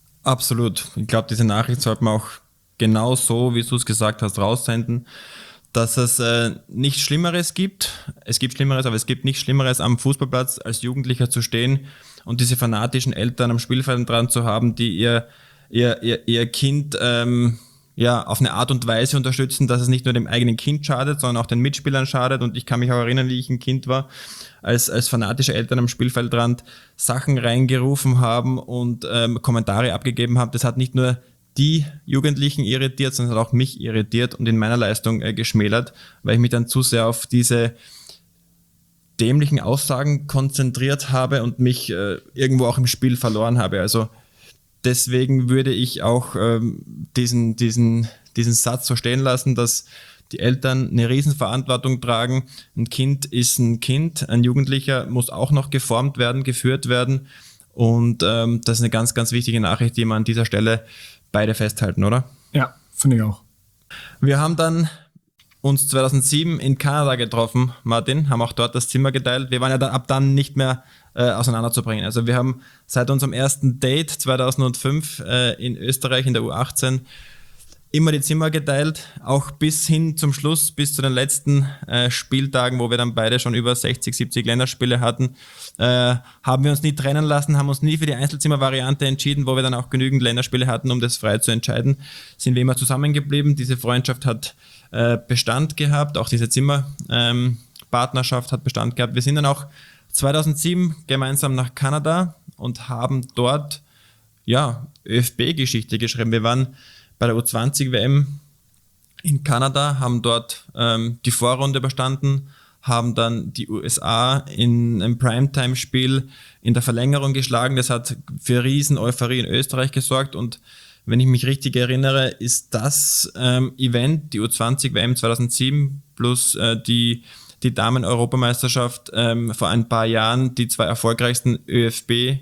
Absolut. Ich glaube, diese Nachricht sollte man auch genau so, wie du es gesagt hast, raussenden, dass es äh, nichts Schlimmeres gibt. Es gibt Schlimmeres, aber es gibt nichts Schlimmeres am Fußballplatz, als Jugendlicher zu stehen und diese fanatischen Eltern am Spielfeld dran zu haben, die ihr, ihr, ihr, ihr Kind ähm, ja, auf eine Art und Weise unterstützen, dass es nicht nur dem eigenen Kind schadet, sondern auch den Mitspielern schadet. Und ich kann mich auch erinnern, wie ich ein Kind war, als, als fanatische Eltern am Spielfeldrand Sachen reingerufen haben und ähm, Kommentare abgegeben haben. Das hat nicht nur die Jugendlichen irritiert, sondern hat auch mich irritiert und in meiner Leistung äh, geschmälert, weil ich mich dann zu sehr auf diese dämlichen Aussagen konzentriert habe und mich äh, irgendwo auch im Spiel verloren habe. Also deswegen würde ich auch ähm, diesen, diesen, diesen Satz so stehen lassen, dass die Eltern eine Riesenverantwortung tragen. Ein Kind ist ein Kind, ein Jugendlicher muss auch noch geformt werden, geführt werden. Und ähm, das ist eine ganz, ganz wichtige Nachricht, die wir an dieser Stelle beide festhalten, oder? Ja, finde ich auch. Wir haben dann uns zweitausendsieben in Kanada getroffen, Martin, haben auch dort das Zimmer geteilt. Wir waren ja dann ab dann nicht mehr äh, auseinanderzubringen. Also wir haben seit unserem ersten Date zweitausendfünf äh, in Österreich in der U achtzehn immer die Zimmer geteilt, auch bis hin zum Schluss, bis zu den letzten äh, Spieltagen, wo wir dann beide schon über sechzig, siebzig Länderspiele hatten, äh, haben wir uns nie trennen lassen, haben uns nie für die Einzelzimmer-Variante entschieden, wo wir dann auch genügend Länderspiele hatten, um das frei zu entscheiden, sind wir immer zusammengeblieben. Diese Freundschaft hat äh, Bestand gehabt, auch diese Zimmerpartnerschaft ähm, hat Bestand gehabt. Wir sind dann auch zweitausendsieben gemeinsam nach Kanada und haben dort ja ÖFB Geschichte geschrieben. Wir waren bei der U zwanzig W M in Kanada, haben dort ähm, die Vorrunde überstanden, haben dann die U S A in einem Primetime-Spiel in der Verlängerung geschlagen. Das hat für riesen Euphorie in Österreich gesorgt und wenn ich mich richtig erinnere, ist das ähm, Event, die U zwanzig W M zweitausendsieben plus äh, die, die Damen-Europameisterschaft ähm, vor ein paar Jahren die zwei erfolgreichsten ÖFB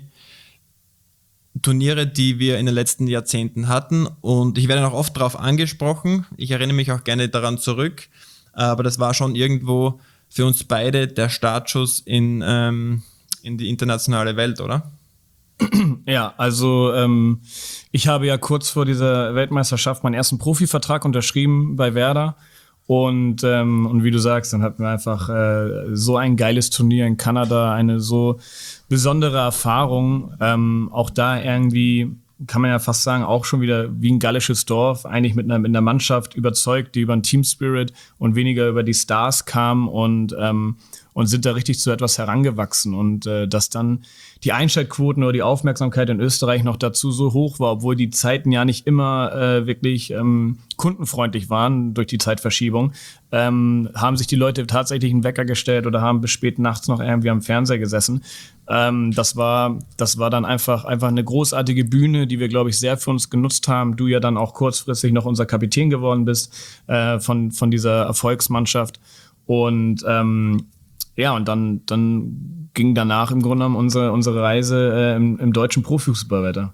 Turniere, die wir in den letzten Jahrzehnten hatten und ich werde noch oft darauf angesprochen, ich erinnere mich auch gerne daran zurück, aber das war schon irgendwo für uns beide der Startschuss in, ähm, in die internationale Welt, oder? Ja, also ähm, ich habe ja kurz vor dieser Weltmeisterschaft meinen ersten Profivertrag unterschrieben bei Werder und, ähm, und wie du sagst, dann hatten wir einfach äh, so ein geiles Turnier in Kanada, eine so besondere Erfahrung, ähm, auch da irgendwie kann man ja fast sagen, auch schon wieder wie ein gallisches Dorf, eigentlich mit einer, mit einer Mannschaft überzeugt, die über den Team Spirit und weniger über die Stars kam und, ähm, und sind da richtig zu etwas herangewachsen und äh, dass dann die Einschaltquoten oder die Aufmerksamkeit in Österreich noch dazu so hoch war, obwohl die Zeiten ja nicht immer äh, wirklich ähm, kundenfreundlich waren durch die Zeitverschiebung, ähm, haben sich die Leute tatsächlich einen Wecker gestellt oder haben bis spät nachts noch irgendwie am Fernseher gesessen. Ähm, das war, das war dann einfach, einfach eine großartige Bühne, die wir, glaube ich, sehr für uns genutzt haben. Du ja dann auch kurzfristig noch unser Kapitän geworden bist äh, von, von dieser Erfolgsmannschaft. Und ähm, ja, und dann, dann ging danach im Grunde genommen unsere, unsere Reise äh, im, im deutschen Profifußball weiter.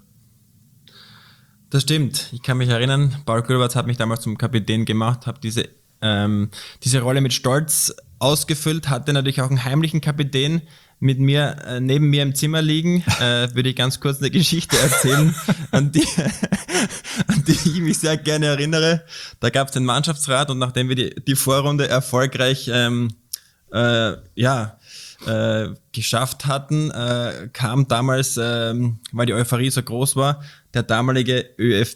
Das stimmt. Ich kann mich erinnern, Paul Gülberts hat mich damals zum Kapitän gemacht, habe diese, ähm, diese Rolle mit Stolz ausgefüllt, hatte natürlich auch einen heimlichen Kapitän mit mir, äh, neben mir im Zimmer liegen. Äh, würde ich ganz kurz eine Geschichte erzählen, an die, an die ich mich sehr gerne erinnere. Da gab es den Mannschaftsrat und nachdem wir die, die Vorrunde erfolgreich ähm, äh, ja, äh, geschafft hatten, äh, kam damals, äh, weil die Euphorie so groß war, der damalige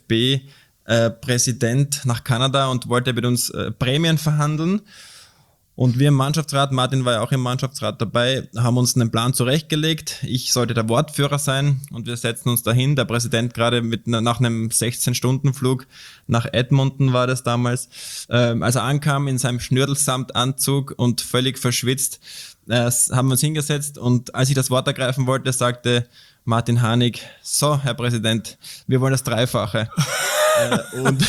ÖFB-Präsident äh, nach Kanada und wollte mit uns äh, Prämien verhandeln. Und wir im Mannschaftsrat, Martin war ja auch im Mannschaftsrat dabei, haben uns einen Plan zurechtgelegt. Ich sollte der Wortführer sein und wir setzen uns dahin. Der Präsident gerade mit nach einem sechzehn-Stunden-Flug nach Edmonton war das damals, ähm, als er ankam in seinem Schnürdelsamtanzug und völlig verschwitzt, äh, haben wir uns hingesetzt und als ich das Wort ergreifen wollte, sagte Martin Hanig: So, Herr Präsident, wir wollen das Dreifache. äh, und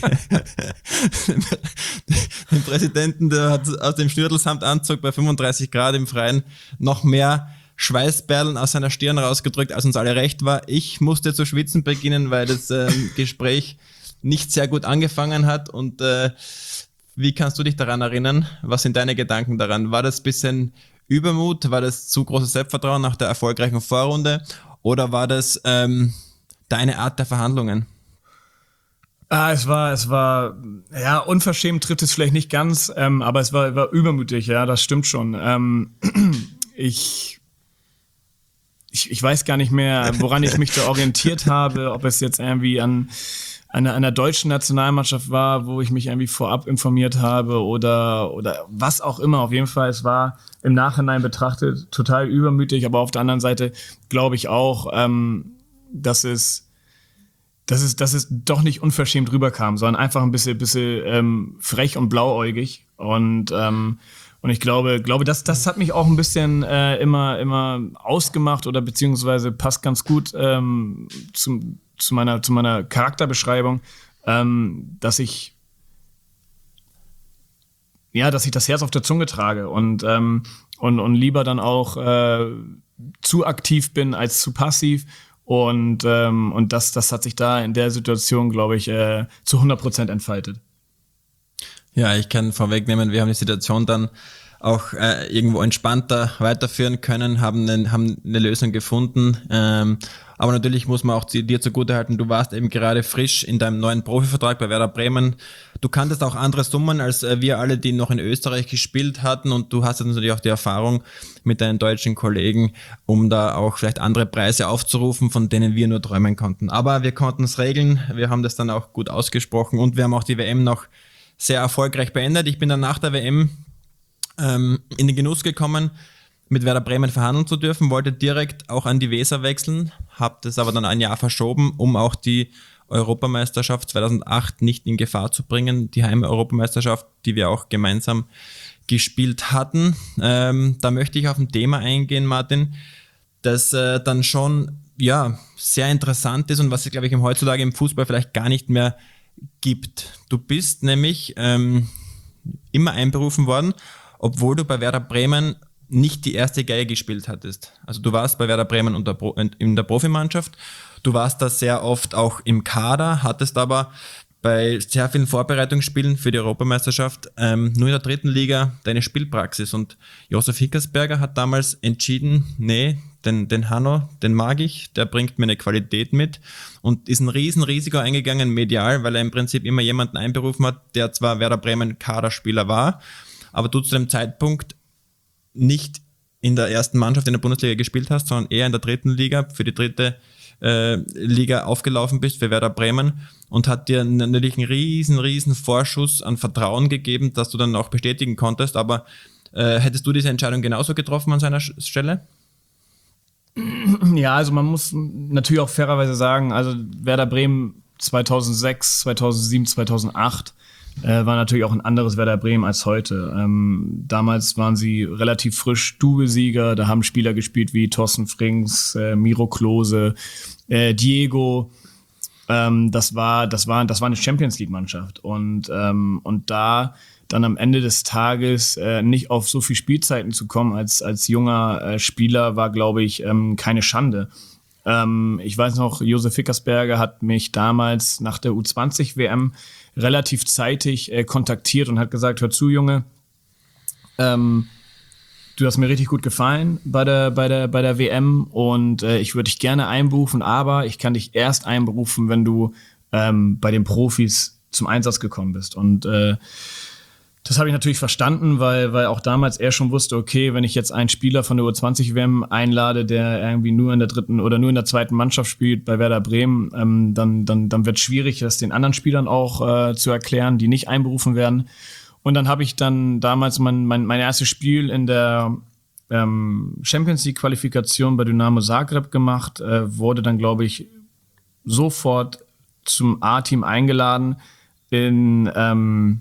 den Präsidenten, der hat aus dem Schnürdelsamtanzug bei fünfunddreißig Grad im Freien noch mehr Schweißperlen aus seiner Stirn rausgedrückt, als uns alle recht war. Ich musste zu schwitzen beginnen, weil das äh, Gespräch nicht sehr gut angefangen hat. Und äh, wie kannst du dich daran erinnern? Was sind deine Gedanken daran? War das ein bisschen Übermut? War das zu großes Selbstvertrauen nach der erfolgreichen Vorrunde? Oder war das ähm, deine Art der Verhandlungen? Ah, es war, es war, ja, unverschämt trifft es vielleicht nicht ganz, ähm, aber es war, war übermütig, ja, das stimmt schon. Ähm, ich, ich, ich weiß gar nicht mehr, woran ich mich da orientiert habe, ob es jetzt irgendwie an einer, einer deutschen Nationalmannschaft war, wo ich mich irgendwie vorab informiert habe oder, oder was auch immer. Auf jeden Fall, es war im Nachhinein betrachtet total übermütig, aber auf der anderen Seite glaube ich auch, ähm, dass es dass es, dass es doch nicht unverschämt rüberkam, sondern einfach ein bisschen, bisschen ähm, frech und blauäugig. Und, ähm, und ich glaube, glaube das, das hat mich auch ein bisschen äh, immer, immer ausgemacht oder beziehungsweise passt ganz gut ähm, zum, zu, meiner, zu meiner Charakterbeschreibung, ähm, dass ich ja, dass ich das Herz auf der Zunge trage und, ähm, und, und lieber dann auch äh, zu aktiv bin als zu passiv. Und, ähm, und das, das hat sich da in der Situation, glaube ich, äh, zu hundert Prozent entfaltet. Ja, ich kann vorwegnehmen, wir haben die Situation dann auch äh, irgendwo entspannter weiterführen können, haben, einen, haben eine Lösung gefunden. Ähm, aber natürlich muss man auch dir zugutehalten, du warst eben gerade frisch in deinem neuen Profivertrag bei Werder Bremen. Du kanntest auch andere Summen als äh, wir alle, die noch in Österreich gespielt hatten, und du hast natürlich auch die Erfahrung mit deinen deutschen Kollegen, um da auch vielleicht andere Preise aufzurufen, von denen wir nur träumen konnten. Aber wir konnten es regeln, wir haben das dann auch gut ausgesprochen und wir haben auch die W M noch sehr erfolgreich beendet. Ich bin dann nach der W M ähm, in den Genuss gekommen, mit Werder Bremen verhandeln zu dürfen, wollte direkt auch an die Weser wechseln, habe das aber dann ein Jahr verschoben, um auch die Europameisterschaft zweitausendacht nicht in Gefahr zu bringen, die Heim-Europameisterschaft, die wir auch gemeinsam gespielt hatten. Ähm, da möchte ich auf ein Thema eingehen, Martin, das äh, dann schon ja sehr interessant ist und was es, glaube ich, im heutzutage im Fußball vielleicht gar nicht mehr gibt. Du bist nämlich ähm, immer einberufen worden, obwohl du bei Werder Bremen nicht die erste Geige gespielt hattest. Also du warst bei Werder Bremen unter Pro- in der Profimannschaft, du warst da sehr oft auch im Kader, hattest aber bei sehr vielen Vorbereitungsspielen für die Europameisterschaft ähm, nur in der dritten Liga deine Spielpraxis. Und Josef Hickersberger hat damals entschieden, nee, den, den Hanno, den mag ich, der bringt mir eine Qualität mit und ist ein riesen Risiko eingegangen medial, weil er im Prinzip immer jemanden einberufen hat, der zwar Werder Bremen Kaderspieler war, aber du zu dem Zeitpunkt nicht in der ersten Mannschaft in der Bundesliga gespielt hast, sondern eher in der dritten Liga, für die dritte äh, Liga aufgelaufen bist, für Werder Bremen, und hat dir natürlich einen riesen, riesen Vorschuss an Vertrauen gegeben, dass du dann auch bestätigen konntest. Aber äh, hättest du diese Entscheidung genauso getroffen an seiner Stelle? Ja, also man muss natürlich auch fairerweise sagen, also Werder Bremen zweitausendsechs, zweitausendsieben, zweitausendacht Äh, war natürlich auch ein anderes Werder Bremen als heute. Ähm, damals waren sie relativ frisch Doublesieger, da haben Spieler gespielt wie Thorsten Frings, äh, Miro Klose, äh, Diego. Ähm, das war, das war, das war eine Champions-League-Mannschaft. Und, ähm, und da dann am Ende des Tages äh, nicht auf so viel Spielzeiten zu kommen als, als junger äh, Spieler, war, glaube ich, ähm, keine Schande. Ähm, ich weiß noch, Josef Hickersberger hat mich damals nach der U zwanzig W M relativ zeitig äh, kontaktiert und hat gesagt, hör zu, Junge, ähm, du hast mir richtig gut gefallen bei der, bei der, bei der W M und äh, ich würde dich gerne einberufen, aber ich kann dich erst einberufen, wenn du ähm, bei den Profis zum Einsatz gekommen bist. Und äh, das habe ich natürlich verstanden, weil, weil auch damals er schon wusste, okay, wenn ich jetzt einen Spieler von der U zwanzig W M einlade, der irgendwie nur in der dritten oder nur in der zweiten Mannschaft spielt bei Werder Bremen, ähm, dann, dann, dann wird es schwierig, das den anderen Spielern auch äh, zu erklären, die nicht einberufen werden. Und dann habe ich dann damals mein, mein, mein erstes Spiel in der ähm, Champions League Qualifikation bei Dynamo Zagreb gemacht, äh, wurde dann, glaube ich, sofort zum A-Team eingeladen in ähm,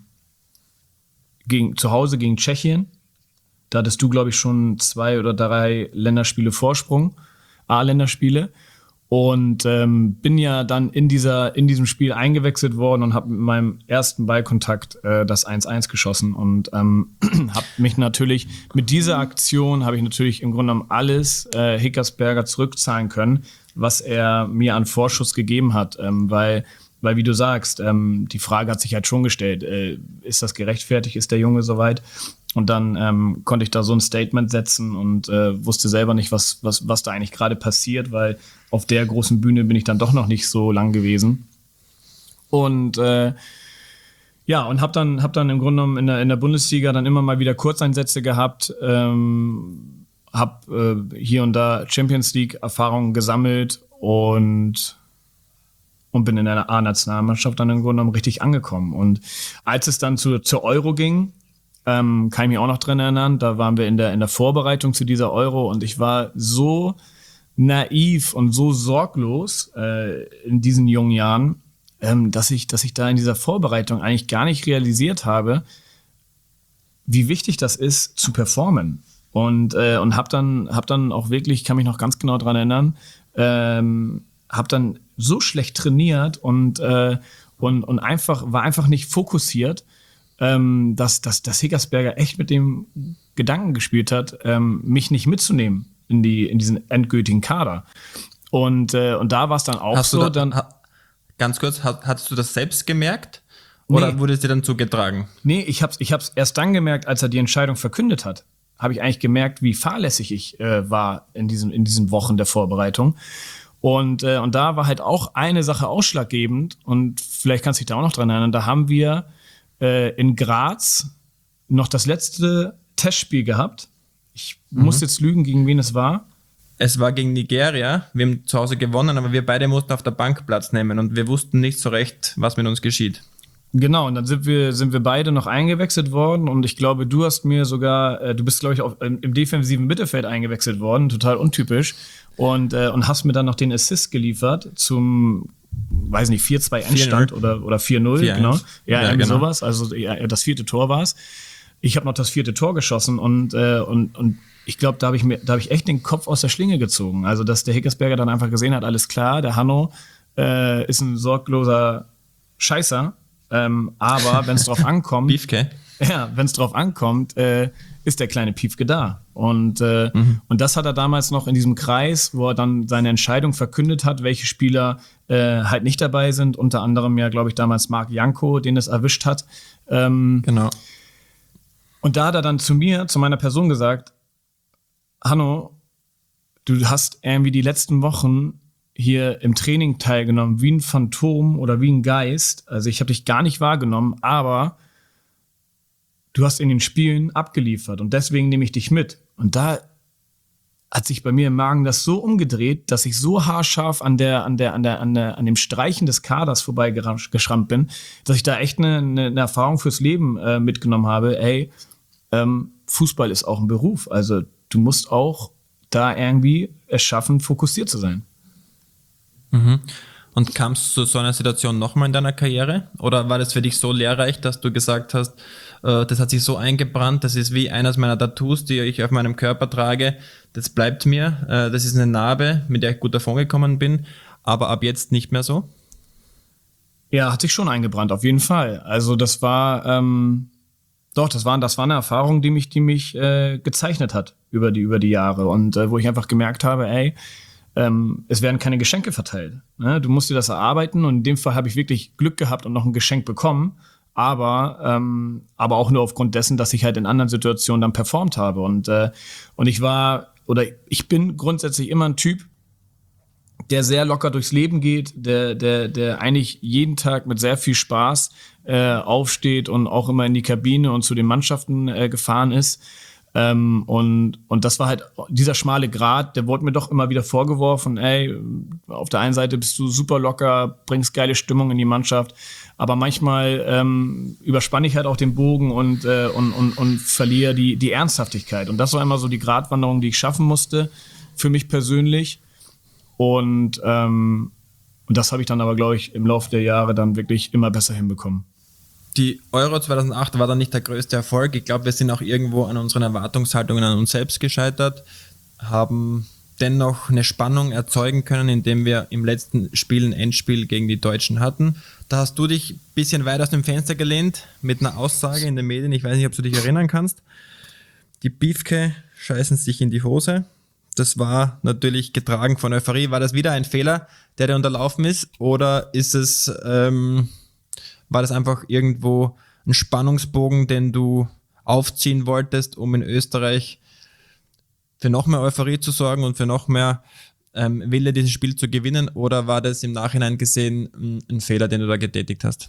Gegen, zu Hause gegen Tschechien. Da hattest du, glaube ich, schon zwei oder drei Länderspiele Vorsprung, A-Länderspiele. Und ähm, bin ja dann in dieser in diesem Spiel eingewechselt worden und habe mit meinem ersten Ballkontakt äh, das eins eins geschossen. Und ähm, habe mich natürlich, mit dieser Aktion habe ich natürlich im Grunde genommen alles äh, Hickersberger zurückzahlen können, was er mir an Vorschuss gegeben hat. Ähm, weil Weil, wie du sagst, ähm, die Frage hat sich halt schon gestellt, äh, ist das gerechtfertigt, ist der Junge soweit? Und dann ähm, konnte ich da so ein Statement setzen und äh, wusste selber nicht, was, was, was da eigentlich gerade passiert, weil auf der großen Bühne bin ich dann doch noch nicht so lang gewesen. Und äh, ja, und habe dann, hab dann im Grunde genommen in der, in der Bundesliga dann immer mal wieder Kurzeinsätze gehabt, ähm, habe äh, hier und da Champions League-Erfahrungen gesammelt und, und bin in der A-Nationalmannschaft dann im Grunde genommen richtig angekommen. Und als es dann zu, zur Euro ging, ähm, kann ich mich auch noch dran erinnern, da waren wir in der, in der Vorbereitung zu dieser Euro und ich war so naiv und so sorglos äh, in diesen jungen Jahren, ähm, dass ich, dass ich da in dieser Vorbereitung eigentlich gar nicht realisiert habe, wie wichtig das ist, zu performen. Und, äh, und hab dann, hab dann auch wirklich, kann mich noch ganz genau dran erinnern, ähm, hab dann so schlecht trainiert und, äh, und, und einfach, war einfach nicht fokussiert, ähm, dass, dass, dass Hickersberger echt mit dem Gedanken gespielt hat, ähm, mich nicht mitzunehmen in die, in diesen endgültigen Kader. Und, äh, und da war es dann auch hast so, du da, dann. Ha, ganz kurz, hast, hast du das selbst gemerkt? Oder Nee. wurde es dir dann zugetragen? Nee, ich hab's, ich hab's erst dann gemerkt, als er die Entscheidung verkündet hat. Habe ich eigentlich gemerkt, wie fahrlässig ich äh, war in diesen, in diesen Wochen der Vorbereitung. Und, äh, und da war halt auch eine Sache ausschlaggebend. Und vielleicht kannst du dich da auch noch dran erinnern. Da haben wir äh, in Graz noch das letzte Testspiel gehabt. Ich mhm. muss jetzt lügen, gegen wen es war. Es war gegen Nigeria. Wir haben zu Hause gewonnen, aber wir beide mussten auf der Bank Platz nehmen und wir wussten nicht so recht, was mit uns geschieht. Genau, und dann sind wir, sind wir beide noch eingewechselt worden und ich glaube, du hast mir sogar, äh, du bist, glaube ich, auch im, im defensiven Mittelfeld eingewechselt worden, total untypisch, und, äh, und hast mir dann noch den Assist geliefert zum, weiß nicht, vier zwei Endstand oder, oder vier null, genau. Ja, ja, irgendwie genau. Sowas, also ja, das vierte Tor war's. Ich habe noch das vierte Tor geschossen und, äh, und, und ich glaube, da habe ich mir, da habe ich echt den Kopf aus der Schlinge gezogen. Also, dass der Hickersberger dann einfach gesehen hat, alles klar, der Hanno äh, ist ein sorgloser Scheißer. Ähm, aber wenn es drauf ankommt, Piefke. Ja, wenn es drauf ankommt, äh, ist der kleine Piefke da. Und, äh, mhm. und das hat er damals noch in diesem Kreis, wo er dann seine Entscheidung verkündet hat, welche Spieler äh, halt nicht dabei sind. Unter anderem ja, glaube ich, damals Marc Janko, den es erwischt hat. Ähm, genau. Und da hat er dann zu mir, zu meiner Person gesagt, Hanno, du hast irgendwie die letzten Wochen hier im Training teilgenommen, wie ein Phantom oder wie ein Geist. Also ich habe dich gar nicht wahrgenommen, aber du hast in den Spielen abgeliefert und deswegen nehme ich dich mit. Und da hat sich bei mir im Magen das so umgedreht, dass ich so haarscharf an der, an der, an der, an der, an dem Streichen des Kaders vorbeigeschrammt bin, dass ich da echt eine, eine, eine Erfahrung fürs Leben äh, mitgenommen habe. Ey, ähm, Fußball ist auch ein Beruf. Also du musst auch da irgendwie es schaffen, fokussiert zu sein. Mhm. Und kamst du zu so einer Situation nochmal in deiner Karriere? Oder war das für dich so lehrreich, dass du gesagt hast, äh, das hat sich so eingebrannt, das ist wie eines meiner Tattoos, die ich auf meinem Körper trage, das bleibt mir, äh, das ist eine Narbe, mit der ich gut davongekommen bin, aber ab jetzt nicht mehr so? Ja, hat sich schon eingebrannt, auf jeden Fall. Also das war, ähm, doch, das war, das war eine Erfahrung, die mich, die mich äh, gezeichnet hat über die, über die Jahre und äh, wo ich einfach gemerkt habe, ey, Ähm, es werden keine Geschenke verteilt. Ne? Du musst dir das erarbeiten und in dem Fall habe ich wirklich Glück gehabt und noch ein Geschenk bekommen, aber, ähm, aber auch nur aufgrund dessen, dass ich halt in anderen Situationen dann performt habe. Und, äh, und ich war, oder ich bin grundsätzlich immer ein Typ, der sehr locker durchs Leben geht, der, der, der eigentlich jeden Tag mit sehr viel Spaß äh, aufsteht und auch immer in die Kabine und zu den Mannschaften äh, gefahren ist. Ähm, und, und das war halt dieser schmale Grat, der wurde mir doch immer wieder vorgeworfen, ey, auf der einen Seite bist du super locker, bringst geile Stimmung in die Mannschaft, aber manchmal ähm, überspanne ich halt auch den Bogen und, äh, und, und, und verliere die, die Ernsthaftigkeit. Und das war immer so die Gratwanderung, die ich schaffen musste, für mich persönlich. Und, ähm, und das habe ich dann aber, glaube ich, im Laufe der Jahre dann wirklich immer besser hinbekommen. Die Euro zweitausendacht war dann nicht der größte Erfolg. Ich glaube, wir sind auch irgendwo an unseren Erwartungshaltungen an uns selbst gescheitert, haben dennoch eine Spannung erzeugen können, indem wir im letzten Spiel ein Endspiel gegen die Deutschen hatten. Da hast du dich ein bisschen weit aus dem Fenster gelehnt mit einer Aussage in den Medien, ich weiß nicht, ob du dich erinnern kannst. Die Piefke scheißen sich in die Hose. Das war natürlich getragen von Euphorie. War das wieder ein Fehler, der dir unterlaufen ist? Oder ist es... Ähm, war das einfach irgendwo ein Spannungsbogen, den du aufziehen wolltest, um in Österreich für noch mehr Euphorie zu sorgen und für noch mehr ähm, Wille, dieses Spiel zu gewinnen, oder war das im Nachhinein gesehen ein, ein Fehler, den du da getätigt hast?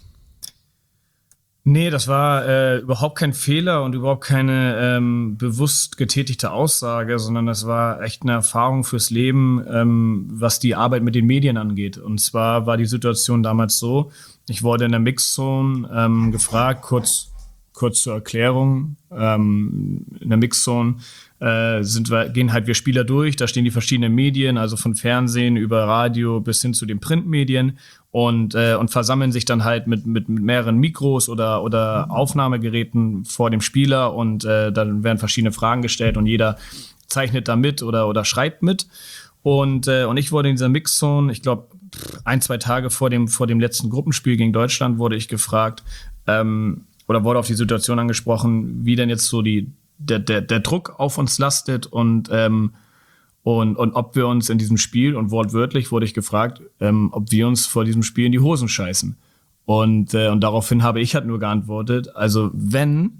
Nee, das war äh, überhaupt kein Fehler und überhaupt keine ähm, bewusst getätigte Aussage, sondern das war echt eine Erfahrung fürs Leben, ähm, was die Arbeit mit den Medien angeht. Und zwar war die Situation damals so, ich wurde in der Mixzone ähm, gefragt, kurz, kurz zur Erklärung, ähm, in der Mixzone äh, sind wir, gehen halt wir Spieler durch, da stehen die verschiedenen Medien, also von Fernsehen über Radio bis hin zu den Printmedien. Und, äh, und versammeln sich dann halt mit, mit, mit mehreren Mikros oder, oder Aufnahmegeräten vor dem Spieler und äh, dann werden verschiedene Fragen gestellt und jeder zeichnet da mit oder, oder schreibt mit. Und, äh, und ich wurde in dieser Mixzone, ich glaube, ein, zwei Tage vor dem, vor dem letzten Gruppenspiel gegen Deutschland wurde ich gefragt ähm, oder wurde auf die Situation angesprochen, wie denn jetzt so die, der, der, der Druck auf uns lastet und ähm, Und, und ob wir uns in diesem Spiel, und wortwörtlich wurde ich gefragt, ähm, ob wir uns vor diesem Spiel in die Hosen scheißen. Und, äh, und daraufhin habe ich halt nur geantwortet, also wenn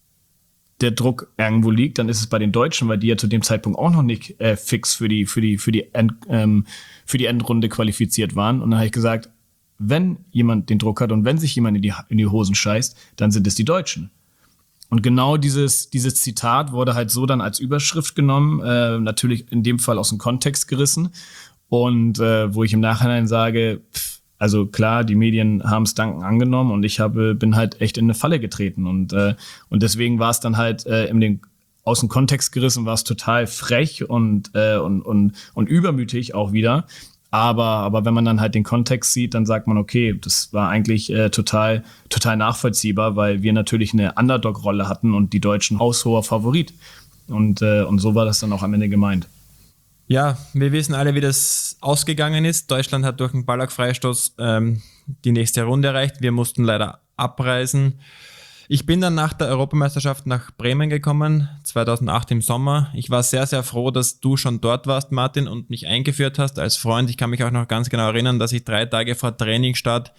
der Druck irgendwo liegt, dann ist es bei den Deutschen, weil die ja zu dem Zeitpunkt auch noch nicht äh, fix für die, für die, für die, End, ähm, für die Endrunde qualifiziert waren. Und dann habe ich gesagt, wenn jemand den Druck hat und wenn sich jemand in die, in die Hosen scheißt, dann sind es die Deutschen. Und genau dieses, dieses Zitat wurde halt so dann als Überschrift genommen, äh, natürlich in dem Fall aus dem Kontext gerissen. Und äh, wo ich im Nachhinein sage, pff, also klar, die Medien haben es dankend angenommen und ich habe, bin halt echt in eine Falle getreten. Und, äh, und deswegen war es dann halt äh, in den, aus dem Kontext gerissen, war es total frech und, äh, und, und, und übermütig auch wieder. Aber, aber wenn man dann halt den Kontext sieht, dann sagt man, okay, das war eigentlich äh, total, total nachvollziehbar, weil wir natürlich eine Underdog-Rolle hatten und die Deutschen haushoher Favorit. Und, äh, und so war das dann auch am Ende gemeint. Ja, wir wissen alle, wie das ausgegangen ist. Deutschland hat durch einen Ballack-Freistoß ähm, die nächste Runde erreicht. Wir mussten leider abreisen. Ich bin dann nach der Europameisterschaft nach Bremen gekommen, zweitausendacht im Sommer. Ich war sehr, sehr froh, dass du schon dort warst, Martin, und mich eingeführt hast als Freund. Ich kann mich auch noch ganz genau erinnern, dass ich drei Tage vor Trainingsstart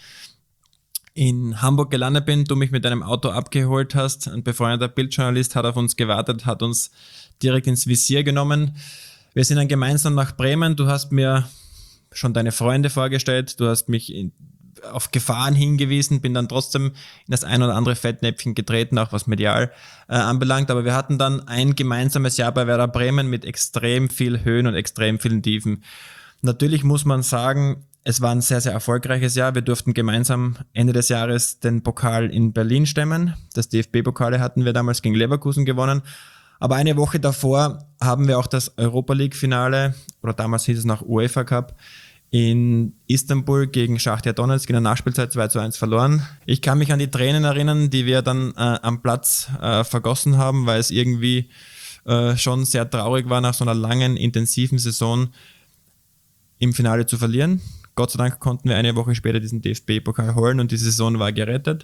in Hamburg gelandet bin, du mich mit deinem Auto abgeholt hast. Ein befreundeter Bildjournalist hat auf uns gewartet, hat uns direkt ins Visier genommen. Wir sind dann gemeinsam nach Bremen. Du hast mir schon deine Freunde vorgestellt, du hast mich in auf Gefahren hingewiesen, bin dann trotzdem in das ein oder andere Fettnäpfchen getreten, auch was medial äh, anbelangt. Aber wir hatten dann ein gemeinsames Jahr bei Werder Bremen mit extrem viel Höhen und extrem vielen Tiefen. Natürlich muss man sagen, es war ein sehr, sehr erfolgreiches Jahr. Wir durften gemeinsam Ende des Jahres den Pokal in Berlin stemmen. Das D F B-Pokale hatten wir damals gegen Leverkusen gewonnen. Aber eine Woche davor haben wir auch das Europa-League-Finale, oder damals hieß es noch UEFA Cup, in Istanbul gegen Schachtar Donetsk in der Nachspielzeit zwei zu eins verloren. Ich kann mich an die Tränen erinnern, die wir dann äh, am Platz äh, vergossen haben, weil es irgendwie äh, schon sehr traurig war, nach so einer langen, intensiven Saison im Finale zu verlieren. Gott sei Dank konnten wir eine Woche später diesen D F B-Pokal holen und die Saison war gerettet.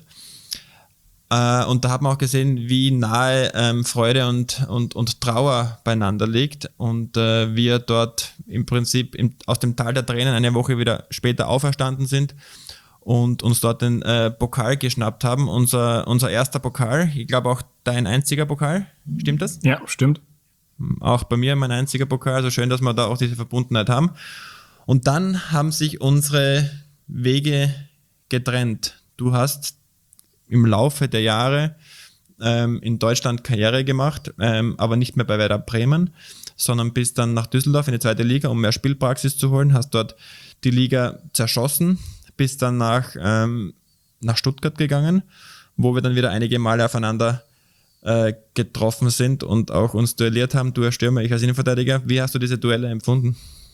Äh, und da hat man auch gesehen, wie nahe ähm, Freude und, und, und Trauer beieinander liegt und äh, wir dort im Prinzip im, aus dem Tal der Tränen eine Woche wieder später auferstanden sind und uns dort den äh, Pokal geschnappt haben. Unser, unser erster Pokal, ich glaube auch dein einziger Pokal, stimmt das? Ja, stimmt. Auch bei mir mein einziger Pokal, also schön, dass wir da auch diese Verbundenheit haben. Und dann haben sich unsere Wege getrennt. Du hast im Laufe der Jahre ähm, in Deutschland Karriere gemacht, ähm, aber nicht mehr bei Werder Bremen, sondern bist dann nach Düsseldorf in die zweite Liga, um mehr Spielpraxis zu holen, hast dort die Liga zerschossen, bist dann nach, ähm, nach Stuttgart gegangen, wo wir dann wieder einige Male aufeinander äh, getroffen sind und auch uns duelliert haben, du als Stürmer, ich als Innenverteidiger. Wie hast du diese Duelle empfunden?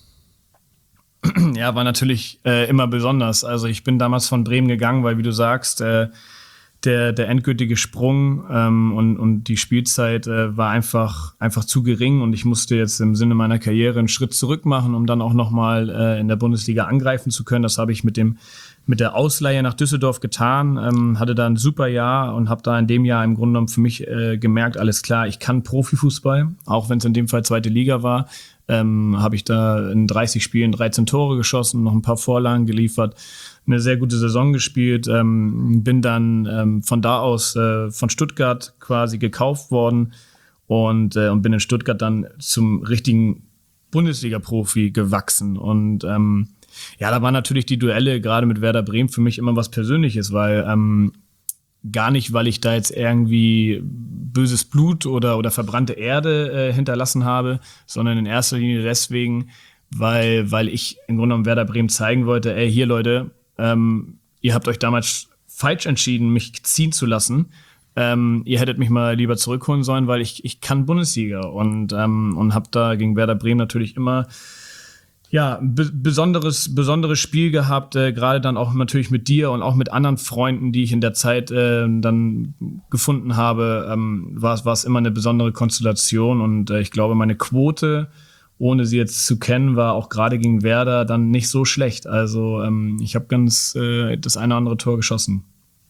Ja, war natürlich äh, immer besonders. Also ich bin damals von Bremen gegangen, weil, wie du sagst, äh, Der, der endgültige Sprung ähm, und, und die Spielzeit äh, war einfach, einfach zu gering und ich musste jetzt im Sinne meiner Karriere einen Schritt zurück machen, um dann auch nochmal äh, in der Bundesliga angreifen zu können. Das habe ich mit dem mit der Ausleihe nach Düsseldorf getan, ähm, hatte da ein super Jahr und habe da in dem Jahr im Grunde genommen für mich äh, gemerkt, alles klar, ich kann Profifußball, auch wenn es in dem Fall zweite Liga war, ähm, habe ich da in dreißig Spielen dreizehn Tore geschossen, noch ein paar Vorlagen geliefert, eine sehr gute Saison gespielt, ähm, bin dann ähm, von da aus äh, von Stuttgart quasi gekauft worden und, äh, und bin in Stuttgart dann zum richtigen Bundesliga-Profi gewachsen. Und ähm, ja, da waren natürlich die Duelle gerade mit Werder Bremen für mich immer was Persönliches, weil ähm, gar nicht, weil ich da jetzt irgendwie böses Blut oder, oder verbrannte Erde äh, hinterlassen habe, sondern in erster Linie deswegen, weil, weil ich im Grunde genommen Werder Bremen zeigen wollte, ey, hier Leute, ähm, ihr habt euch damals falsch entschieden, mich ziehen zu lassen. Ähm, ihr hättet mich mal lieber zurückholen sollen, weil ich, ich kann Bundesliga und, ähm, und habe da gegen Werder Bremen natürlich immer ja, ein be- besonderes, besonderes Spiel gehabt, äh, gerade dann auch natürlich mit dir und auch mit anderen Freunden, die ich in der Zeit äh, dann gefunden habe, ähm, war es war es immer eine besondere Konstellation und äh, ich glaube, meine Quote, ohne sie jetzt zu kennen, war auch gerade gegen Werder dann nicht so schlecht. Also ähm, ich habe ganz äh, das eine oder andere Tor geschossen.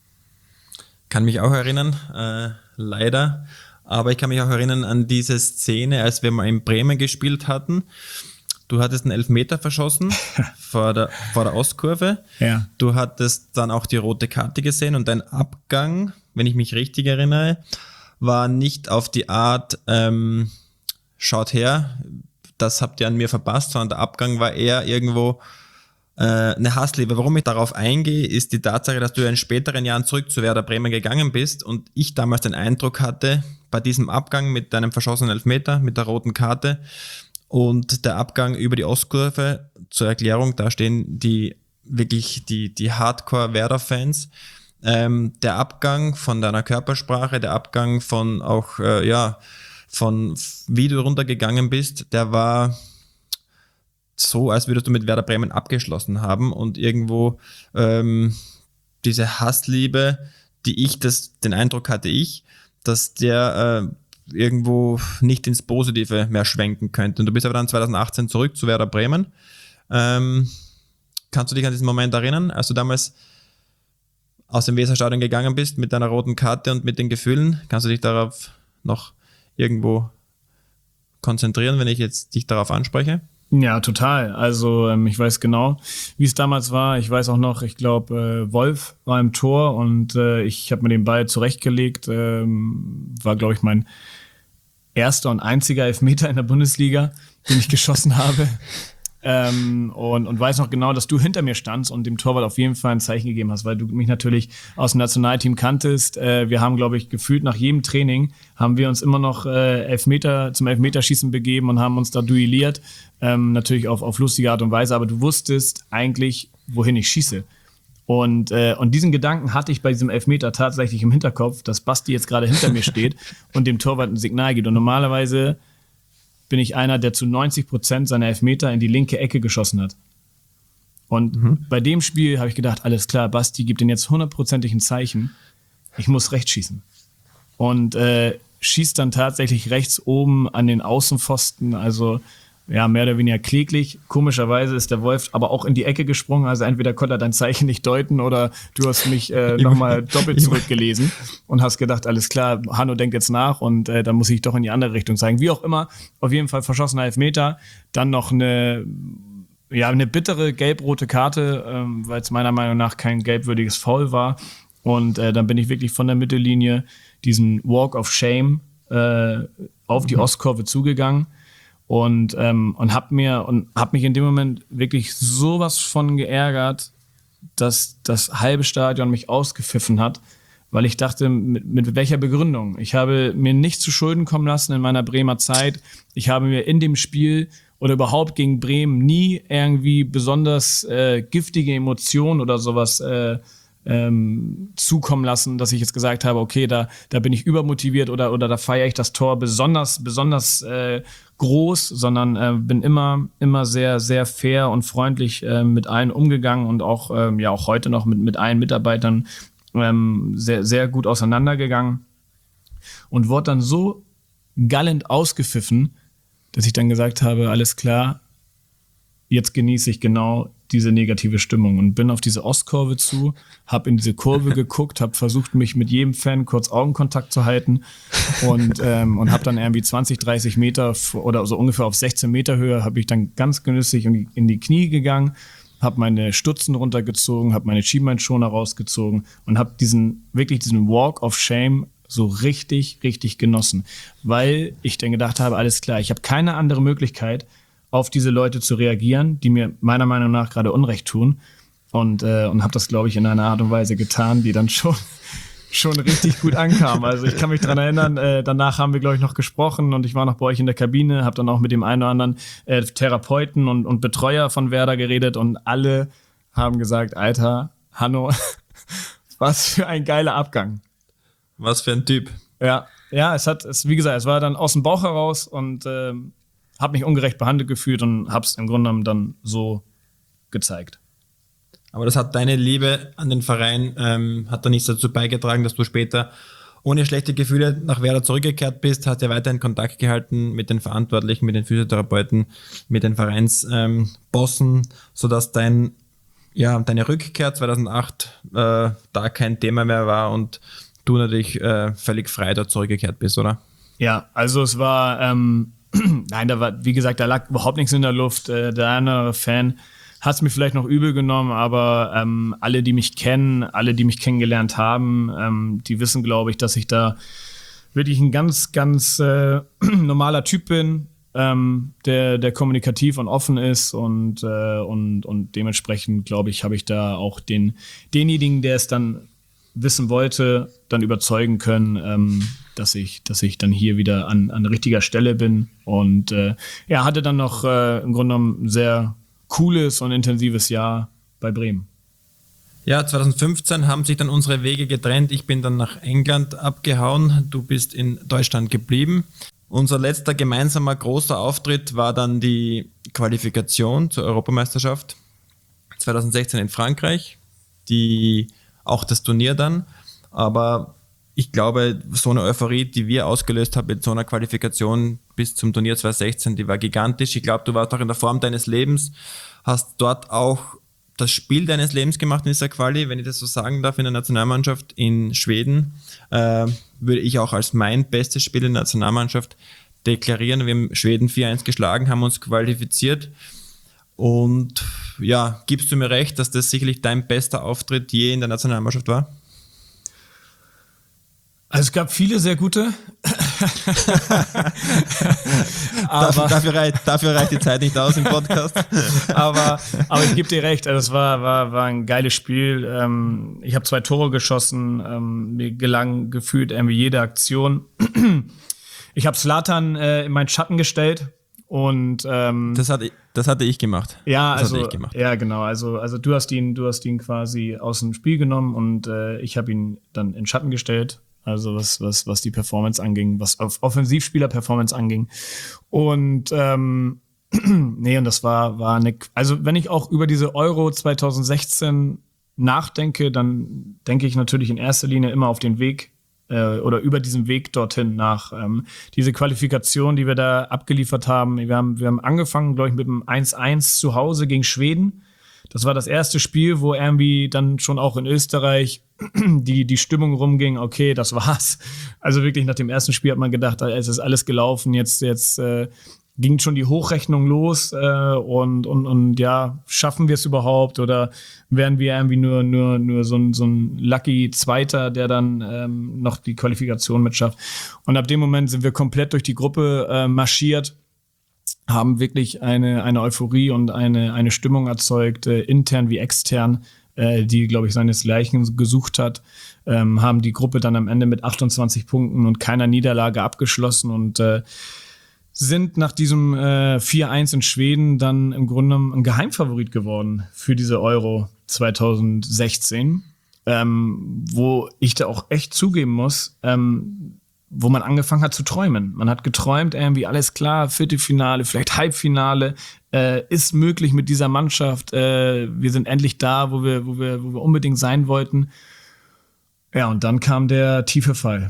Kann mich auch erinnern, äh, leider. Aber ich kann mich auch erinnern an diese Szene, als wir mal in Bremen gespielt hatten. Du hattest einen Elfmeter verschossen vor der, vor der Ostkurve. Ja. Du hattest dann auch die rote Karte gesehen und dein Abgang, wenn ich mich richtig erinnere, war nicht auf die Art, ähm, schaut her, das habt ihr an mir verpasst, sondern der Abgang war eher irgendwo äh, eine Hassliebe. Warum ich darauf eingehe, ist die Tatsache, dass du ja in späteren Jahren zurück zu Werder Bremen gegangen bist und ich damals den Eindruck hatte, bei diesem Abgang mit deinem verschossenen Elfmeter, mit der roten Karte und der Abgang über die Ostkurve, zur Erklärung, da stehen die wirklich die, die Hardcore-Werder-Fans, ähm, der Abgang von deiner Körpersprache, der Abgang von auch, äh, ja, von wie du runtergegangen bist, der war so, als würdest du mit Werder Bremen abgeschlossen haben und irgendwo ähm, diese Hassliebe, die ich, das, den Eindruck hatte ich, dass der äh, irgendwo nicht ins Positive mehr schwenken könnte. Und du bist aber dann zwanzig achtzehn zurück zu Werder Bremen. Ähm, kannst du dich an diesen Moment erinnern, als du damals aus dem Weserstadion gegangen bist mit deiner roten Karte und mit den Gefühlen? Kannst du dich darauf noch irgendwo konzentrieren, wenn ich jetzt dich darauf anspreche? Ja, total. Also ähm, ich weiß genau, wie es damals war. Ich weiß auch noch, ich glaube, äh, Wolf war im Tor und äh, ich habe mir den Ball zurechtgelegt. Ähm, war, glaube ich, mein erster und einziger Elfmeter in der Bundesliga, den ich geschossen habe. Ähm, und, und weiß noch genau, dass du hinter mir standst und dem Torwart auf jeden Fall ein Zeichen gegeben hast, weil du mich natürlich aus dem Nationalteam kanntest. Äh, wir haben, glaube ich, gefühlt nach jedem Training haben wir uns immer noch äh, Elfmeter zum Elfmeterschießen begeben und haben uns da duelliert. Ähm, natürlich auf, auf lustige Art und Weise, aber du wusstest eigentlich, wohin ich schieße. Und, äh, und diesen Gedanken hatte ich bei diesem Elfmeter tatsächlich im Hinterkopf, dass Basti jetzt gerade hinter mir steht und dem Torwart ein Signal gibt. Und normalerweise bin ich einer, der zu neunzig Prozent seiner Elfmeter in die linke Ecke geschossen hat. Und mhm. bei dem Spiel habe ich gedacht, alles klar, Basti gibt den jetzt hundertprozentig ein Zeichen, ich muss rechts schießen. Und äh, schießt dann tatsächlich rechts oben an den Außenpfosten, also ja, mehr oder weniger kläglich. Komischerweise ist der Wolf aber auch in die Ecke gesprungen, also entweder konnte er dein Zeichen nicht deuten oder du hast mich äh, nochmal doppelt zurückgelesen und hast gedacht, alles klar, Hanno denkt jetzt nach und äh, dann muss ich doch in die andere Richtung zeigen. Wie auch immer, auf jeden Fall verschossener Elfmeter, dann noch eine, ja, eine bittere gelb-rote Karte, ähm, weil es meiner Meinung nach kein gelbwürdiges Foul war und äh, dann bin ich wirklich von der Mittellinie diesen Walk of Shame äh, auf die Ostkurve zugegangen. Und, ähm, und hab mir und hab mich in dem Moment wirklich sowas von geärgert, dass das halbe Stadion mich ausgepfiffen hat, weil ich dachte, mit, mit welcher Begründung? Ich habe mir nichts zu Schulden kommen lassen in meiner Bremer Zeit. Ich habe mir in dem Spiel oder überhaupt gegen Bremen nie irgendwie besonders äh, giftige Emotionen oder sowas äh, ähm, zukommen lassen, dass ich jetzt gesagt habe, okay, da, da bin ich übermotiviert oder, oder da feiere ich das Tor besonders, besonders äh, groß, sondern äh, bin immer, immer sehr, sehr fair und freundlich äh, mit allen umgegangen und auch, ähm, ja, auch heute noch mit, mit allen Mitarbeitern ähm, sehr, sehr gut auseinandergegangen und wurde dann so gallend ausgepfiffen, dass ich dann gesagt habe, alles klar, jetzt genieße ich genau diese negative Stimmung und bin auf diese Ostkurve zu, habe in diese Kurve geguckt, habe versucht, mich mit jedem Fan kurz Augenkontakt zu halten und, ähm, und habe dann irgendwie zwanzig, dreißig Meter oder so ungefähr auf sechzehn Meter Höhe habe ich dann ganz genüsslich in die, in die Knie gegangen, habe meine Stutzen runtergezogen, habe meine Schienbeinschoner rausgezogen und habe diesen, wirklich diesen Walk of Shame so richtig, richtig genossen, weil ich dann gedacht habe, alles klar, ich habe keine andere Möglichkeit, auf diese Leute zu reagieren, die mir meiner Meinung nach gerade Unrecht tun. Und, äh, und habe das, glaube ich, in einer Art und Weise getan, die dann schon, schon richtig gut ankam. Also ich kann mich dran erinnern, äh, danach haben wir, glaube ich, noch gesprochen und ich war noch bei euch in der Kabine, habe dann auch mit dem einen oder anderen äh, Therapeuten und, und Betreuer von Werder geredet und alle haben gesagt, Alter, Hanno, was für ein geiler Abgang. Was für ein Typ. Ja, ja, es hat, es, wie gesagt, es war dann aus dem Bauch heraus und äh, habe mich ungerecht behandelt gefühlt und habe es im Grunde genommen dann so gezeigt. Aber das hat deine Liebe an den Verein, ähm, hat da nichts dazu beigetragen, dass du später ohne schlechte Gefühle nach Werder zurückgekehrt bist, hast ja weiterhin Kontakt gehalten mit den Verantwortlichen, mit den Physiotherapeuten, mit den Vereinsbossen, ähm, sodass dein, ja, deine Rückkehr zweitausendacht äh, da kein Thema mehr war und du natürlich äh, völlig frei dort zurückgekehrt bist, oder? Ja, also es war, ähm, nein, da war, wie gesagt, da lag überhaupt nichts in der Luft. Äh, der andere Fan hat es mir vielleicht noch übel genommen, aber ähm, alle, die mich kennen, alle, die mich kennengelernt haben, ähm, die wissen, glaube ich, dass ich da wirklich ein ganz, ganz äh, normaler Typ bin, ähm, der, der kommunikativ und offen ist und, äh, und, und dementsprechend, glaube ich, habe ich da auch den, denjenigen, der es dann wissen wollte, dann überzeugen können, ähm, dass ich, dass ich dann hier wieder an, an richtiger Stelle bin und äh, ja, hatte dann noch äh, im Grunde genommen sehr cooles und intensives Jahr bei Bremen. Ja, zweitausendfünfzehn haben sich dann unsere Wege getrennt. Ich bin dann nach England abgehauen. Du bist in Deutschland geblieben. Unser letzter gemeinsamer großer Auftritt war dann die Qualifikation zur Europameisterschaft zweitausendsechzehn in Frankreich. Die, auch das Turnier dann. Aber ich glaube, so eine Euphorie, die wir ausgelöst haben mit so einer Qualifikation bis zum Turnier zweitausendsechzehn, die war gigantisch. Ich glaube, du warst auch in der Form deines Lebens, hast dort auch das Spiel deines Lebens gemacht in dieser Quali, wenn ich das so sagen darf, in der Nationalmannschaft in Schweden. Äh, würde ich auch als mein bestes Spiel in der Nationalmannschaft deklarieren. Wir haben Schweden vier eins geschlagen, haben uns qualifiziert. Und ja, gibst du mir recht, dass das sicherlich dein bester Auftritt je in der Nationalmannschaft war? Also es gab viele sehr gute. aber dafür, dafür, reicht, dafür reicht die Zeit nicht aus im Podcast. aber, aber ich gebe dir recht, also es war, war, war ein geiles Spiel. Ähm, ich habe zwei Tore geschossen, ähm, mir gelang gefühlt irgendwie jede Aktion. Ich habe Zlatan äh, in meinen Schatten gestellt. Und ähm, das hatte ich, das hatte ich gemacht. Ja, das also hatte ich gemacht. ja, genau. Also also du hast ihn, du hast ihn quasi aus dem Spiel genommen und äh, ich habe ihn dann in Schatten gestellt. Also was was was die Performance anging, was auf Offensivspieler-Performance anging. Und ähm, nee, und das war war eine. Also wenn ich auch über diese Euro zweitausendsechzehn nachdenke, dann denke ich natürlich in erster Linie immer auf den Weg oder über diesen Weg dorthin nach. Ähm, diese Qualifikation, die wir da abgeliefert haben. Wir haben, wir haben angefangen, glaube ich, mit einem eins eins zu Hause gegen Schweden. Das war das erste Spiel, wo irgendwie dann schon auch in Österreich die, die Stimmung rumging, okay, das war's. Also wirklich nach dem ersten Spiel hat man gedacht, es ist alles gelaufen, jetzt, jetzt äh, ging schon die Hochrechnung los äh, und, und, und ja, schaffen wir es überhaupt oder werden wir irgendwie nur, nur, nur so ein, so ein Lucky Zweiter, der dann ähm, noch die Qualifikation mitschafft. Und ab dem Moment sind wir komplett durch die Gruppe äh, marschiert, haben wirklich eine, eine Euphorie und eine, eine Stimmung erzeugt, äh, intern wie extern, äh, die, glaube ich, seinesgleichen gesucht hat, ähm, haben die Gruppe dann am Ende mit achtundzwanzig Punkten und keiner Niederlage abgeschlossen und äh, sind nach diesem äh, vier eins in Schweden dann im Grunde ein Geheimfavorit geworden für diese Euro zweitausendsechzehn, ähm, wo ich da auch echt zugeben muss, ähm, wo man angefangen hat zu träumen. Man hat geträumt, irgendwie alles klar, Viertelfinale, vielleicht Halbfinale, äh, ist möglich mit dieser Mannschaft. Äh, wir sind endlich da, wo wir, wo wir, wo wir unbedingt sein wollten. Ja, und dann kam der tiefe Fall.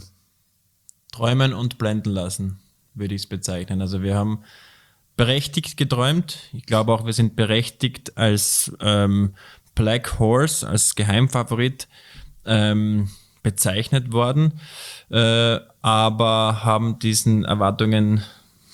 Träumen und blenden lassen, würde ich es bezeichnen. Also wir haben berechtigt geträumt. Ich glaube auch, wir sind berechtigt als ähm, Black Horse, als Geheimfavorit ähm, bezeichnet worden, äh, aber haben diesen Erwartungen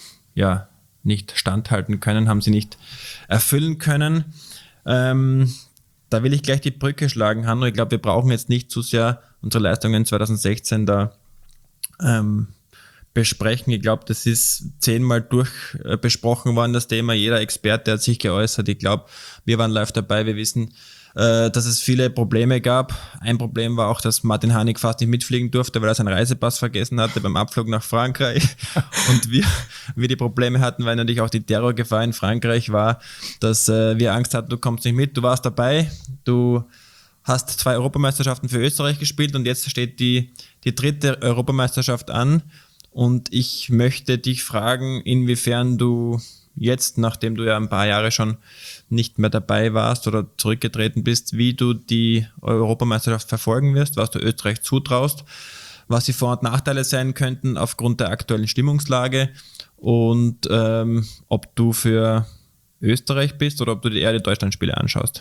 ja nicht standhalten können, haben sie nicht erfüllen können. Ähm, da will ich gleich die Brücke schlagen, Hanno. Ich glaube, wir brauchen jetzt nicht zu sehr unsere Leistungen zweitausendsechzehn da ähm, besprechen. Ich glaube, das ist zehnmal durch äh, besprochen worden, das Thema. Jeder Experte hat sich geäußert. Ich glaube, wir waren live dabei. Wir wissen, äh, dass es viele Probleme gab. Ein Problem war auch, dass Martin Harnik fast nicht mitfliegen durfte, weil er seinen Reisepass vergessen hatte beim Abflug nach Frankreich. Und wir, wir die Probleme hatten, weil natürlich auch die Terrorgefahr in Frankreich war, dass äh, wir Angst hatten, du kommst nicht mit. Du warst dabei. Du hast zwei Europameisterschaften für Österreich gespielt und jetzt steht die, die dritte Europameisterschaft an. Und ich möchte dich fragen, inwiefern du jetzt, nachdem du ja ein paar Jahre schon nicht mehr dabei warst oder zurückgetreten bist, wie du die Europameisterschaft verfolgen wirst, was du Österreich zutraust, was die Vor- und Nachteile sein könnten aufgrund der aktuellen Stimmungslage und ähm, ob du für Österreich bist oder ob du dir eher die Deutschlandspiele anschaust.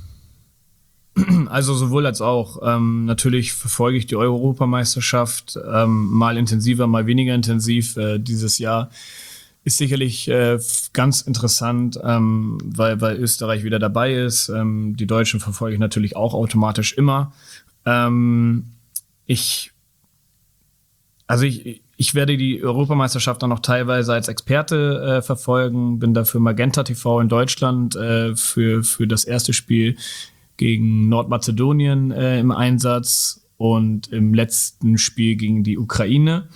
Also sowohl als auch. Ähm, natürlich verfolge ich die Europameisterschaft ähm, mal intensiver, mal weniger intensiv. Äh, dieses Jahr ist sicherlich äh, ganz interessant, ähm, weil, weil Österreich wieder dabei ist. Ähm, die Deutschen verfolge ich natürlich auch automatisch immer. Ähm, ich, also ich, ich werde die Europameisterschaft dann noch teilweise als Experte äh, verfolgen. Bin dafür Magenta T V in Deutschland äh, für, für das erste Spiel gegen Nordmazedonien äh, im Einsatz und im letzten Spiel gegen die Ukraine.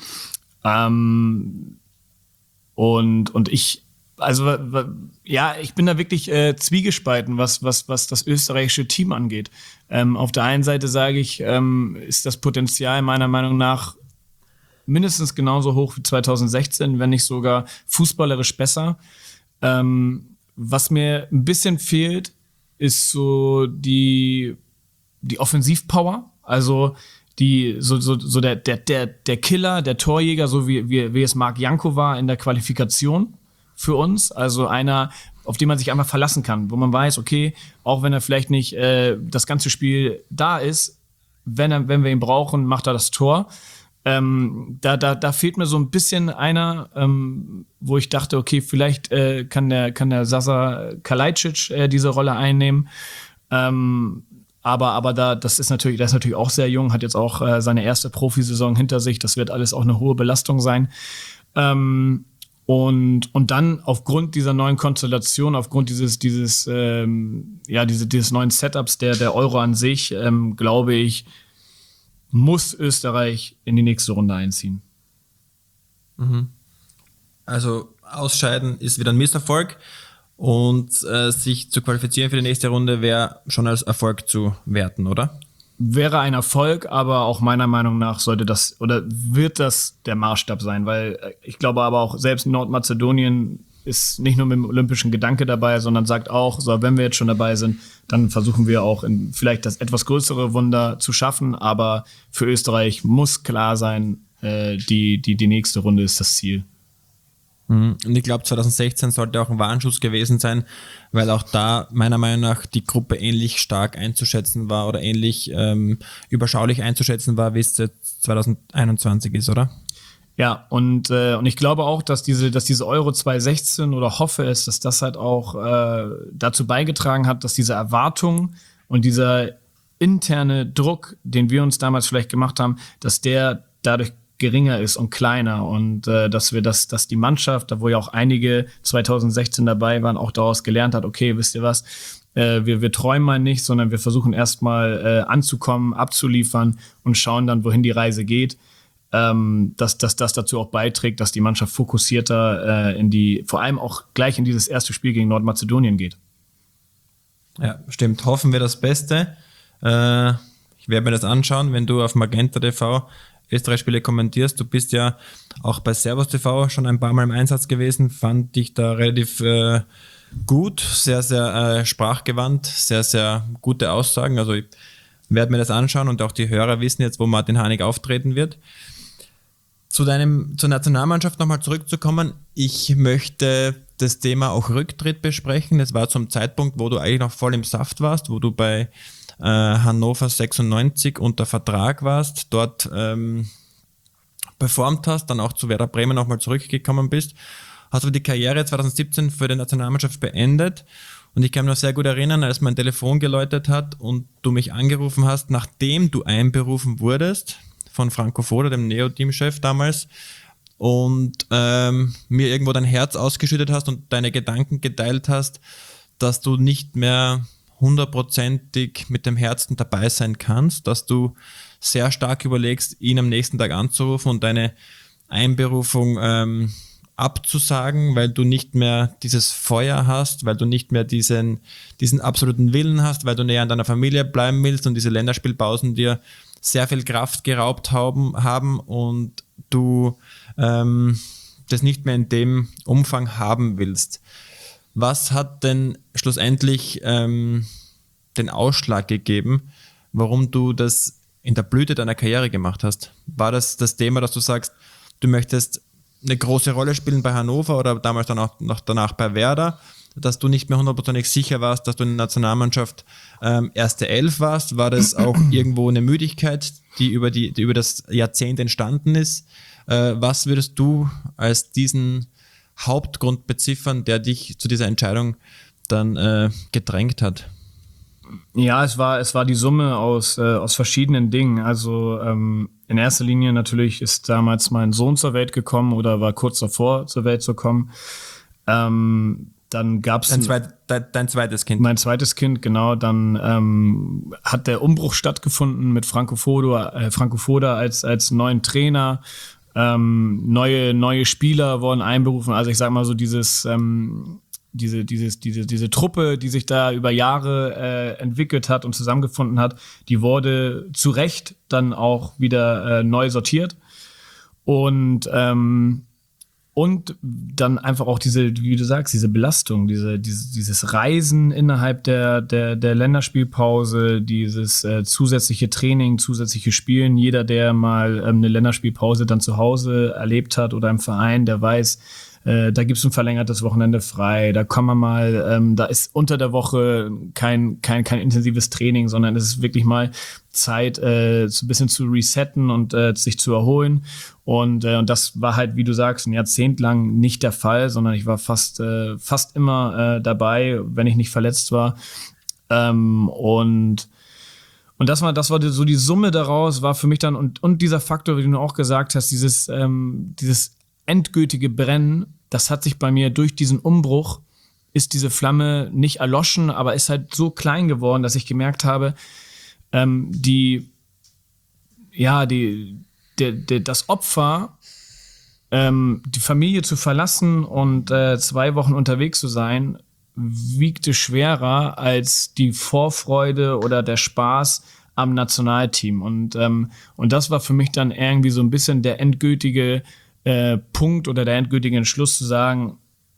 Ähm, und, und ich, also ja, ich bin da wirklich äh, zwiegespalten, was, was, was das österreichische Team angeht. Ähm, auf der einen Seite sage ich, ähm, ist das Potenzial meiner Meinung nach mindestens genauso hoch wie zwanzig sechzehn, wenn nicht sogar fußballerisch besser. Ähm, was mir ein bisschen fehlt, ist so die, die Offensivpower, also die, so, so, so der, der, der, der Killer, der Torjäger, so wie, wie, wie es Marc Janko war in der Qualifikation für uns. Also einer, auf den man sich einfach verlassen kann, wo man weiß, okay, auch wenn er vielleicht nicht äh, das ganze Spiel da ist, wenn, er, wenn wir ihn brauchen, macht er das Tor. Ähm, da, da, da fehlt mir so ein bisschen einer, ähm, wo ich dachte, okay, vielleicht äh, kann der, kann der Sasa Kalajdzic äh, diese Rolle einnehmen. Ähm, aber, aber da, das ist natürlich, der ist natürlich auch sehr jung, hat jetzt auch äh, seine erste Profisaison hinter sich. Das wird alles auch eine hohe Belastung sein. Ähm, und, und dann aufgrund dieser neuen Konstellation, aufgrund dieses, dieses, ähm, ja, diese, dieses neuen Setups der, der Euro an sich, ähm, glaube ich, muss Österreich in die nächste Runde einziehen. Mhm. Also ausscheiden ist wieder ein Misserfolg und äh, sich zu qualifizieren für die nächste Runde wäre schon als Erfolg zu werten, oder? Wäre ein Erfolg, aber auch meiner Meinung nach sollte das oder wird das der Maßstab sein, weil ich glaube aber auch selbst Nordmazedonien ist nicht nur mit dem olympischen Gedanke dabei, sondern sagt auch, so, wenn wir jetzt schon dabei sind, dann versuchen wir auch in vielleicht das etwas größere Wunder zu schaffen. Aber für Österreich muss klar sein, äh, die, die, die nächste Runde ist das Ziel. Und ich glaube, zwanzig sechzehn sollte auch ein Warnschuss gewesen sein, weil auch da meiner Meinung nach die Gruppe ähnlich stark einzuschätzen war oder ähnlich ähm, überschaulich einzuschätzen war, wie es jetzt zwanzig einundzwanzig ist, oder? Ja, und, äh, und ich glaube auch, dass diese, dass diese Euro zwanzig sechzehn oder hoffe es, dass das halt auch äh, dazu beigetragen hat, dass diese Erwartung und dieser interne Druck, den wir uns damals vielleicht gemacht haben, dass der dadurch geringer ist und kleiner und äh, dass wir das, dass die Mannschaft, da wo ja auch einige zwanzig sechzehn dabei waren, auch daraus gelernt hat, okay, wisst ihr was, äh, wir, wir träumen mal nicht, sondern wir versuchen erstmal äh, anzukommen, abzuliefern und schauen dann, wohin die Reise geht. Ähm, dass, dass das dazu auch beiträgt, dass die Mannschaft fokussierter äh, in die, vor allem auch gleich in dieses erste Spiel gegen Nordmazedonien geht. Ja, stimmt. Hoffen wir das Beste. Äh, ich werde mir das anschauen, wenn du auf Magenta T V Österreich-Spiele kommentierst. Du bist ja auch bei Servus T V schon ein paar Mal im Einsatz gewesen, fand dich da relativ äh, gut, sehr, sehr äh, sprachgewandt, sehr, sehr gute Aussagen. Also ich werde mir das anschauen und auch die Hörer wissen jetzt, wo Martin Harnik auftreten wird. Zu deinem, zur Nationalmannschaft nochmal zurückzukommen. Ich möchte das Thema auch Rücktritt besprechen. Das war zum Zeitpunkt, wo du eigentlich noch voll im Saft warst, wo du bei äh, Hannover sechsundneunzig unter Vertrag warst, dort ähm, performt hast, dann auch zu Werder Bremen nochmal zurückgekommen bist. Hast du die Karriere zwanzig siebzehn für die Nationalmannschaft beendet. Und ich kann mich noch sehr gut erinnern, als mein Telefon geläutet hat und du mich angerufen hast, nachdem du einberufen wurdest von Franco Foda, dem Neo-Teamchef damals, und ähm, mir irgendwo dein Herz ausgeschüttet hast und deine Gedanken geteilt hast, dass du nicht mehr hundertprozentig mit dem Herzen dabei sein kannst, dass du sehr stark überlegst, ihn am nächsten Tag anzurufen und deine Einberufung ähm, abzusagen, weil du nicht mehr dieses Feuer hast, weil du nicht mehr diesen, diesen absoluten Willen hast, weil du näher an deiner Familie bleiben willst und diese Länderspielpausen dir sehr viel Kraft geraubt haben, haben und du ähm, das nicht mehr in dem Umfang haben willst. Was hat denn schlussendlich ähm, den Ausschlag gegeben, warum du das in der Blüte deiner Karriere gemacht hast? War das das Thema, dass du sagst, du möchtest eine große Rolle spielen bei Hannover oder damals dann auch noch danach bei Werder, dass du nicht mehr hundertprozentig sicher warst, dass du in der Nationalmannschaft ähm, erste Elf warst? War das auch irgendwo eine Müdigkeit, die über, die, die über das Jahrzehnt entstanden ist? Äh, was würdest du als diesen Hauptgrund beziffern, der dich zu dieser Entscheidung dann äh, gedrängt hat? Ja, es war, es war die Summe aus, äh, aus verschiedenen Dingen. Also ähm, in erster Linie natürlich ist damals mein Sohn zur Welt gekommen oder war kurz davor, zur Welt zu kommen. Ähm, dann gab's dein, zweit, dein, dein zweites Kind. Mein zweites Kind, genau. Dann ähm, hat der Umbruch stattgefunden mit Franco Foda, äh, Franco Foda als, als neuen Trainer. Ähm, neue, neue Spieler wurden einberufen. Also ich sag mal so dieses... Ähm, Diese, dieses, diese, diese Truppe, die sich da über Jahre äh, entwickelt hat und zusammengefunden hat, die wurde zu Recht dann auch wieder äh, neu sortiert. Und, ähm, und dann einfach auch diese, wie du sagst, diese Belastung, diese, diese, dieses Reisen innerhalb der, der, der Länderspielpause, dieses äh, zusätzliche Training, zusätzliche Spielen. Jeder, der mal ähm, eine Länderspielpause dann zu Hause erlebt hat oder im Verein, der weiß, Äh, da gibt's ein verlängertes Wochenende frei, da kann man mal, ähm, da ist unter der Woche kein, kein, kein intensives Training, sondern es ist wirklich mal Zeit, äh, so ein bisschen zu resetten und äh, sich zu erholen. Und, äh, und das war halt, wie du sagst, ein Jahrzehnt lang nicht der Fall, sondern ich war fast, äh, fast immer äh, dabei, wenn ich nicht verletzt war. Ähm, und Und das war, das war so die Summe daraus, war für mich dann, und, und dieser Faktor, wie du auch gesagt hast, dieses, ähm, dieses endgültige Brennen, das hat sich bei mir durch diesen Umbruch, ist diese Flamme nicht erloschen, aber ist halt so klein geworden, dass ich gemerkt habe, ähm, die, ja, die, der, der, das Opfer, ähm, die Familie zu verlassen und äh, zwei Wochen unterwegs zu sein, wiegte schwerer als die Vorfreude oder der Spaß am Nationalteam. Und, ähm, und das war für mich dann irgendwie so ein bisschen der endgültige Äh, Punkt oder der endgültige Entschluss zu sagen,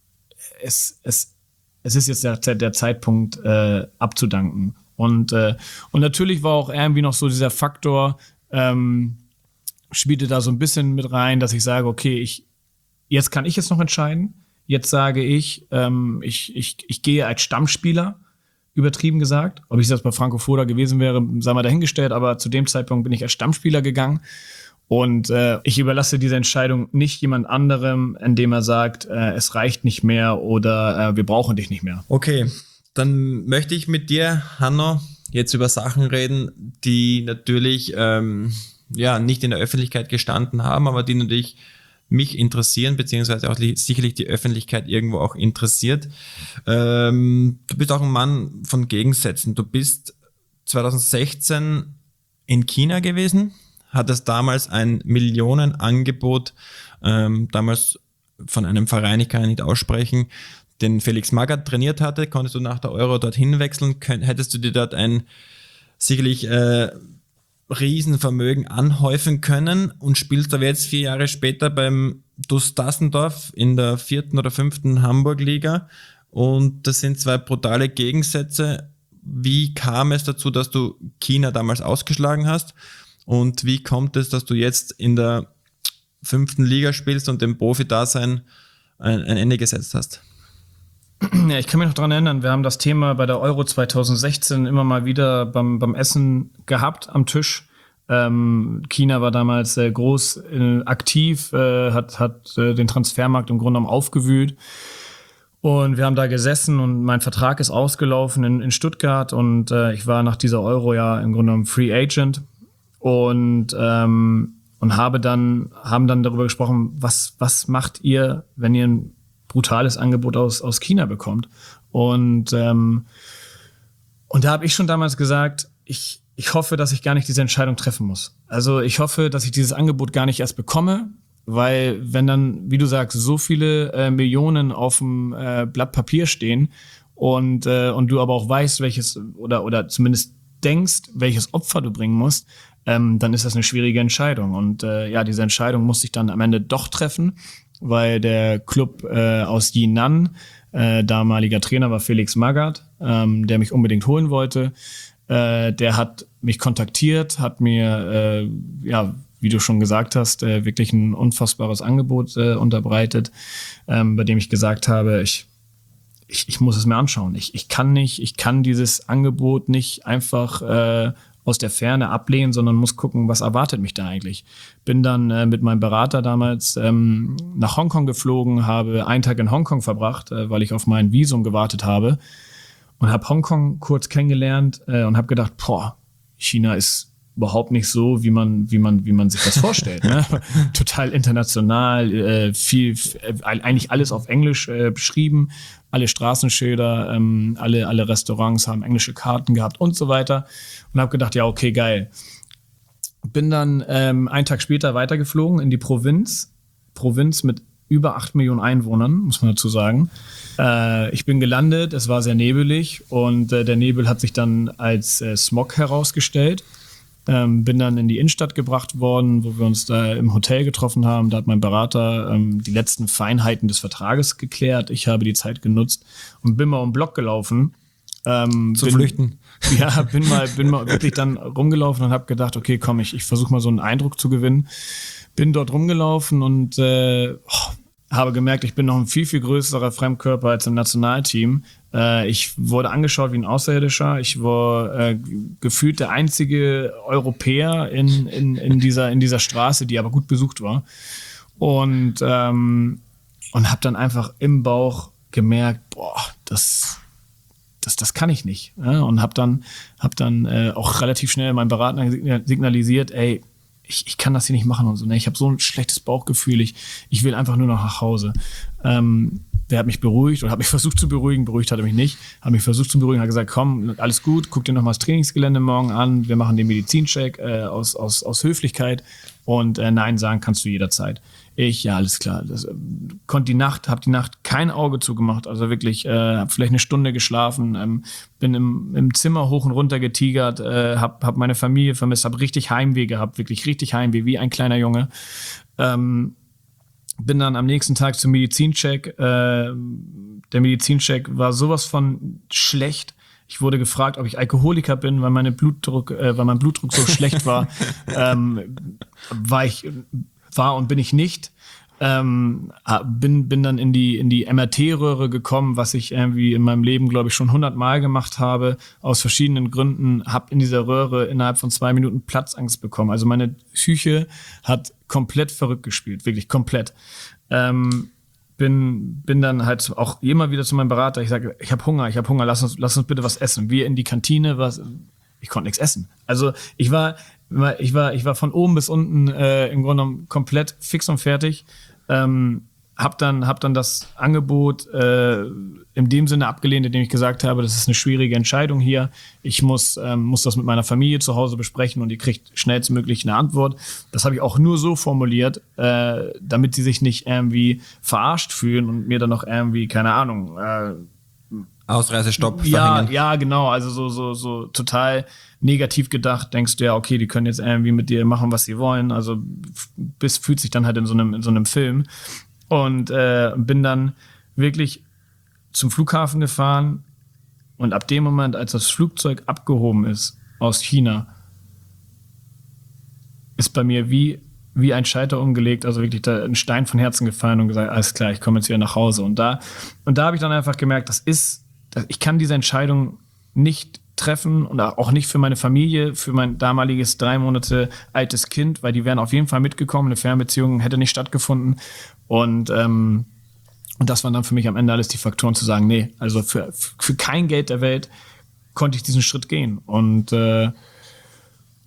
es, es, es ist jetzt der, der Zeitpunkt äh, abzudanken. Und, äh, und natürlich war auch irgendwie noch so dieser Faktor, ähm, spielte da so ein bisschen mit rein, dass ich sage, okay, ich, jetzt kann ich jetzt noch entscheiden. Jetzt sage ich, ähm, ich, ich, ich gehe als Stammspieler, übertrieben gesagt. Ob ich das bei Franco Foda gewesen wäre, sei mal dahingestellt, aber zu dem Zeitpunkt bin ich als Stammspieler gegangen. Und äh, ich überlasse diese Entscheidung nicht jemand anderem, indem er sagt, äh, es reicht nicht mehr oder äh, wir brauchen dich nicht mehr. Okay, dann möchte ich mit dir, Hanno, jetzt über Sachen reden, die natürlich ähm, ja nicht in der Öffentlichkeit gestanden haben, aber die natürlich mich interessieren, beziehungsweise auch li- sicherlich die Öffentlichkeit irgendwo auch interessiert. Ähm, du bist auch ein Mann von Gegensätzen. Du bist zwanzig sechzehn in China gewesen, hat es damals ein Millionenangebot, ähm, damals von einem Verein, ich kann ihn nicht aussprechen, den Felix Magath trainiert hatte, konntest du nach der Euro dorthin wechseln, könnt, hättest du dir dort ein sicherlich äh, Riesenvermögen anhäufen können und spielst aber jetzt vier Jahre später beim D U S Dassendorf in der vierten oder fünften Hamburg-Liga und das sind zwei brutale Gegensätze. Wie kam es dazu, dass du China damals ausgeschlagen hast? Und wie kommt es, dass du jetzt in der fünften Liga spielst und dem Profi-Dasein ein, ein Ende gesetzt hast? Ja, ich kann mich noch daran erinnern, wir haben das Thema bei der Euro zwanzig sechzehn immer mal wieder beim, beim Essen gehabt am Tisch. Ähm, China war damals sehr groß äh, aktiv, äh, hat, hat äh, den Transfermarkt im Grunde genommen aufgewühlt. Und wir haben da gesessen und mein Vertrag ist ausgelaufen in, in Stuttgart und äh, ich war nach dieser Euro ja im Grunde genommen Free Agent. Und, ähm, und habe dann, haben dann darüber gesprochen, was, was macht ihr, wenn ihr ein brutales Angebot aus, aus China bekommt? Und, ähm, und da habe ich schon damals gesagt, ich, ich hoffe, dass ich gar nicht diese Entscheidung treffen muss. Also ich hoffe, dass ich dieses Angebot gar nicht erst bekomme, weil wenn dann, wie du sagst, so viele äh, Millionen auf dem äh, Blatt Papier stehen und, äh, und du aber auch weißt, welches, oder, oder zumindest denkst, welches Opfer du bringen musst, ähm, dann ist das eine schwierige Entscheidung. Und äh, ja, diese Entscheidung musste ich dann am Ende doch treffen, weil der Club äh, aus Jinan, äh, damaliger Trainer war Felix Magath, ähm, der mich unbedingt holen wollte. Äh, der hat mich kontaktiert, hat mir, äh, ja, wie du schon gesagt hast, äh, wirklich ein unfassbares Angebot äh, unterbreitet, ähm, bei dem ich gesagt habe, ich, ich, ich muss es mir anschauen. Ich, ich kann nicht, ich kann dieses Angebot nicht einfach äh, aus der Ferne ablehnen, sondern muss gucken, was erwartet mich da eigentlich. Bin dann äh, mit meinem Berater damals ähm, nach Hongkong geflogen, habe einen Tag in Hongkong verbracht, äh, weil ich auf mein Visum gewartet habe und habe Hongkong kurz kennengelernt äh, und habe gedacht, boah, China ist überhaupt nicht so, wie man, wie man, wie man sich das vorstellt. Ne? Total international, äh, viel, äh, eigentlich alles auf Englisch äh, beschrieben, alle Straßenschilder, ähm, alle, alle Restaurants haben englische Karten gehabt und so weiter. Und habe gedacht, ja, okay, geil. Bin dann ähm, einen Tag später weitergeflogen in die Provinz, Provinz mit über acht Millionen Einwohnern, muss man dazu sagen. Äh, ich bin gelandet, es war sehr nebelig und äh, der Nebel hat sich dann als äh, Smog herausgestellt. Ähm, bin dann in die Innenstadt gebracht worden, wo wir uns da im Hotel getroffen haben. Da hat mein Berater ähm, die letzten Feinheiten des Vertrages geklärt. Ich habe die Zeit genutzt und bin mal um den Block gelaufen. Ähm, Zu bin, flüchten. Ja, bin mal, bin mal wirklich dann rumgelaufen und habe gedacht, okay, komm, ich, ich versuche mal so einen Eindruck zu gewinnen. Bin dort rumgelaufen und äh, oh, habe gemerkt, ich bin noch ein viel, viel größerer Fremdkörper als im Nationalteam. Äh, ich wurde angeschaut wie ein Außerirdischer. Ich war äh, gefühlt der einzige Europäer in, in, in, dieser, in dieser Straße, die aber gut besucht war. Und, ähm, und habe dann einfach im Bauch gemerkt, boah, das, das, das kann ich nicht. Ja? Und habe dann, hab dann äh, auch relativ schnell meinem Berater signalisiert, ey, Ich, ich kann das hier nicht machen und so. Ne? Ich habe so ein schlechtes Bauchgefühl. Ich, ich will einfach nur noch nach Hause. Ähm, der hat mich beruhigt oder hat mich versucht zu beruhigen. Beruhigt hat er mich nicht. Hat mich versucht zu beruhigen. Hat gesagt, komm, alles gut. Guck dir noch mal das Trainingsgelände morgen an. Wir machen den Medizincheck äh, aus, aus, aus Höflichkeit. Und äh, Nein sagen kannst du jederzeit. Ich, ja, alles klar. Das, äh, konnte die Nacht, habe die Nacht kein Auge zugemacht. Also wirklich, äh, habe vielleicht eine Stunde geschlafen. Ähm, bin im, im Zimmer hoch und runter getigert. Äh, habe hab meine Familie vermisst. Habe richtig Heimweh gehabt. Wirklich richtig Heimweh, wie ein kleiner Junge. Ähm, bin dann am nächsten Tag zum Medizincheck. Äh, der Medizincheck war sowas von schlecht. Ich wurde gefragt, ob ich Alkoholiker bin, weil, meine Blutdruck, äh, weil mein Blutdruck so schlecht war. Ähm, war ich, war und bin ich nicht. Ähm, bin, bin dann in die, in die M R T-Röhre gekommen, was ich irgendwie in meinem Leben, glaube ich, schon hundert Mal gemacht habe, aus verschiedenen Gründen, habe in dieser Röhre innerhalb von zwei Minuten Platzangst bekommen. Also meine Psyche hat komplett verrückt gespielt, wirklich komplett. Ähm, bin, bin dann halt auch immer wieder zu meinem Berater, ich sage, ich habe Hunger, ich habe Hunger, lass uns, lass uns bitte was essen. Wir in die Kantine, was, ich konnte nichts essen. Also ich war, ich war, ich war von oben bis unten äh, im Grunde genommen komplett fix und fertig. Ähm, hab dann, hab dann das Angebot äh, in dem Sinne abgelehnt, indem ich gesagt habe, das ist eine schwierige Entscheidung hier. Ich muss, ähm, muss das mit meiner Familie zu Hause besprechen und ihr kriegt schnellstmöglich eine Antwort. Das habe ich auch nur so formuliert, äh, damit sie sich nicht irgendwie verarscht fühlen und mir dann noch irgendwie, keine Ahnung, äh, Ausreisestopp ja, verhängen. Ja, genau, also so, so, so total negativ gedacht, denkst du ja, okay, die können jetzt irgendwie mit dir machen, was sie wollen, also bis fühlt sich dann halt in so einem, in so einem Film und äh, bin dann wirklich zum Flughafen gefahren und ab dem Moment, als das Flugzeug abgehoben ist aus China, ist bei mir wie, wie ein Schalter umgelegt, also wirklich da ein Stein von Herzen gefallen und gesagt, alles klar, ich komme jetzt wieder nach Hause und da, und da habe ich dann einfach gemerkt, das ist, ich kann diese Entscheidung nicht treffen und auch nicht für meine Familie, für mein damaliges drei Monate altes Kind, weil die wären auf jeden Fall mitgekommen, eine Fernbeziehung hätte nicht stattgefunden und ähm, und das waren dann für mich am Ende alles die Faktoren zu sagen, nee, also für, für kein Geld der Welt konnte ich diesen Schritt gehen und äh,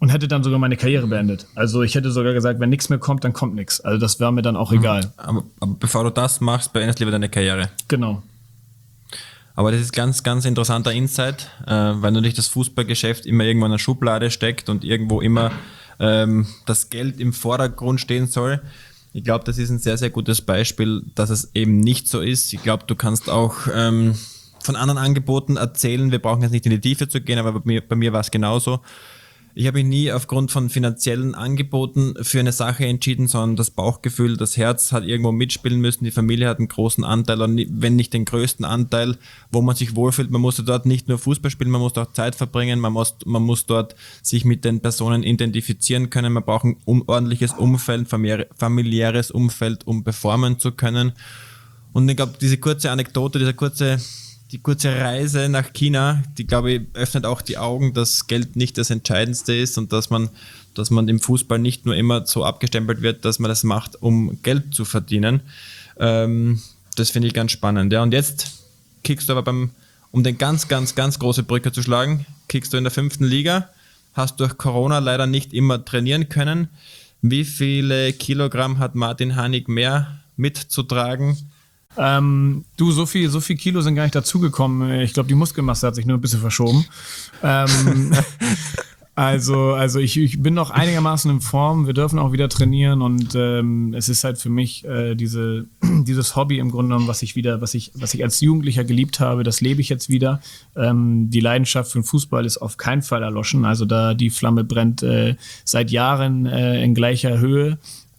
und hätte dann sogar meine Karriere beendet. Also ich hätte sogar gesagt, wenn nichts mehr kommt, dann kommt nichts. Also das wäre mir dann auch egal. Aber, aber bevor du das machst, beendest lieber deine Karriere. Genau. Aber das ist ganz, ganz interessanter Insight, äh, weil natürlich das Fußballgeschäft immer irgendwo in einer Schublade steckt und irgendwo immer ähm, das Geld im Vordergrund stehen soll. Ich glaube, das ist ein sehr, sehr gutes Beispiel, dass es eben nicht so ist. Ich glaube, du kannst auch ähm, von anderen Angeboten erzählen. Wir brauchen jetzt nicht in die Tiefe zu gehen, aber bei mir, bei mir war es genauso. Ich habe mich nie aufgrund von finanziellen Angeboten für eine Sache entschieden, sondern das Bauchgefühl, das Herz hat irgendwo mitspielen müssen. Die Familie hat einen großen Anteil, wenn nicht den größten Anteil, wo man sich wohlfühlt. Man musste dort nicht nur Fußball spielen, man muss dort Zeit verbringen, man muss, man muss dort sich mit den Personen identifizieren können. Man braucht ein ordentliches Umfeld, familiäres Umfeld, um performen zu können. Und ich glaube, diese kurze Anekdote, dieser kurze Die kurze Reise nach China, die, glaube ich, öffnet auch die Augen, dass Geld nicht das Entscheidendste ist und dass man, dass man im Fußball nicht nur immer so abgestempelt wird, dass man das macht, um Geld zu verdienen. Ähm, das finde ich ganz spannend. Ja. Und jetzt kickst du aber beim, um den ganz, ganz, ganz große Brücke zu schlagen, kickst du in der fünften Liga, hast durch Corona leider nicht immer trainieren können. Wie viele Kilogramm hat Martin Hanig mehr mitzutragen? Ähm, du, so viel, so viel Kilo sind gar nicht dazugekommen. Ich glaube, die Muskelmasse hat sich nur ein bisschen verschoben. ähm, also, also ich, ich bin noch einigermaßen in Form. Wir dürfen auch wieder trainieren und ähm, es ist halt für mich äh, diese, dieses Hobby im Grunde genommen, was ich wieder, was ich, was ich als Jugendlicher geliebt habe, das lebe ich jetzt wieder. Ähm, die Leidenschaft für den Fußball ist auf keinen Fall erloschen. Also da die Flamme brennt äh, seit Jahren äh, in gleicher Höhe.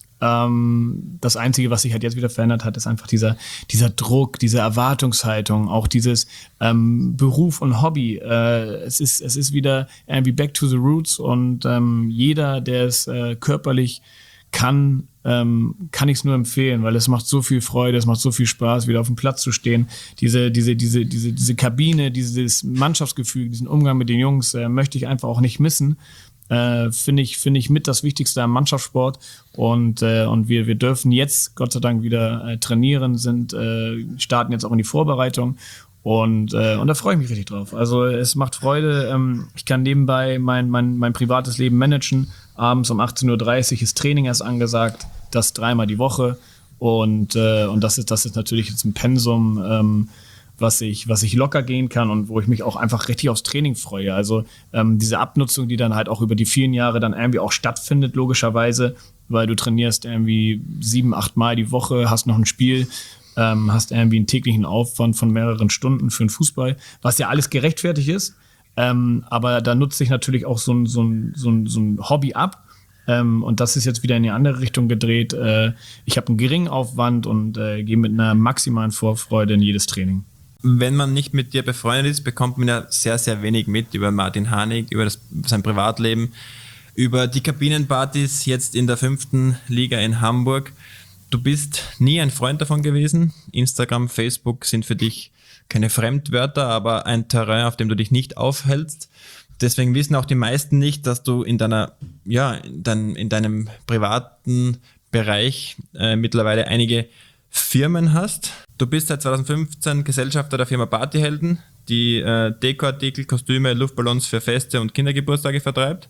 Das Einzige, was sich halt jetzt wieder verändert hat, ist einfach dieser, dieser Druck, diese Erwartungshaltung, auch dieses ähm, Beruf und Hobby. Äh, es ist, es ist wieder irgendwie back to the roots und ähm, jeder, der es äh, körperlich kann, ähm, kann ich es nur empfehlen, weil es macht so viel Freude, es macht so viel Spaß, wieder auf dem Platz zu stehen. Diese, diese, diese, diese, diese Kabine, dieses Mannschaftsgefühl, diesen Umgang mit den Jungs äh, möchte ich einfach auch nicht missen. Äh, finde ich, finde ich mit das Wichtigste am Mannschaftssport und, äh, und wir, wir dürfen jetzt Gott sei Dank wieder äh, trainieren, sind, äh, starten jetzt auch in die Vorbereitung und, äh, und da freue ich mich richtig drauf. Also es macht Freude, ähm, ich kann nebenbei mein, mein, mein privates Leben managen, abends um achtzehn Uhr dreißig ist Training erst angesagt, das dreimal die Woche und, äh, und das ist, das ist natürlich jetzt ein Pensum, ähm, was ich, was ich locker gehen kann und wo ich mich auch einfach richtig aufs Training freue. Also ähm, diese Abnutzung, die dann halt auch über die vielen Jahre dann irgendwie auch stattfindet, logischerweise, weil du trainierst irgendwie sieben, acht Mal die Woche, hast noch ein Spiel, ähm, hast irgendwie einen täglichen Aufwand von mehreren Stunden für den Fußball, was ja alles gerechtfertigt ist. Ähm, aber da nutzt sich natürlich auch so ein, so ein, so ein, so ein Hobby ab. Ähm, und das ist jetzt wieder in die andere Richtung gedreht. Äh, ich habe einen geringen Aufwand und äh, gehe mit einer maximalen Vorfreude in jedes Training. Wenn man nicht mit dir befreundet ist, bekommt man ja sehr, sehr wenig mit über Martin Hanig, über das, sein Privatleben, über die Kabinenpartys jetzt in der fünften Liga in Hamburg. Du bist nie ein Freund davon gewesen. Instagram, Facebook sind für dich keine Fremdwörter, aber ein Terrain, auf dem du dich nicht aufhältst. Deswegen wissen auch die meisten nicht, dass du in deiner, ja, in, dein, in deinem privaten Bereich äh, mittlerweile einige Firmen hast. Du bist seit zwanzig fünfzehn Gesellschafter der Firma Partyhelden, die äh, Dekoartikel, Kostüme, Luftballons für Feste und Kindergeburtstage vertreibt.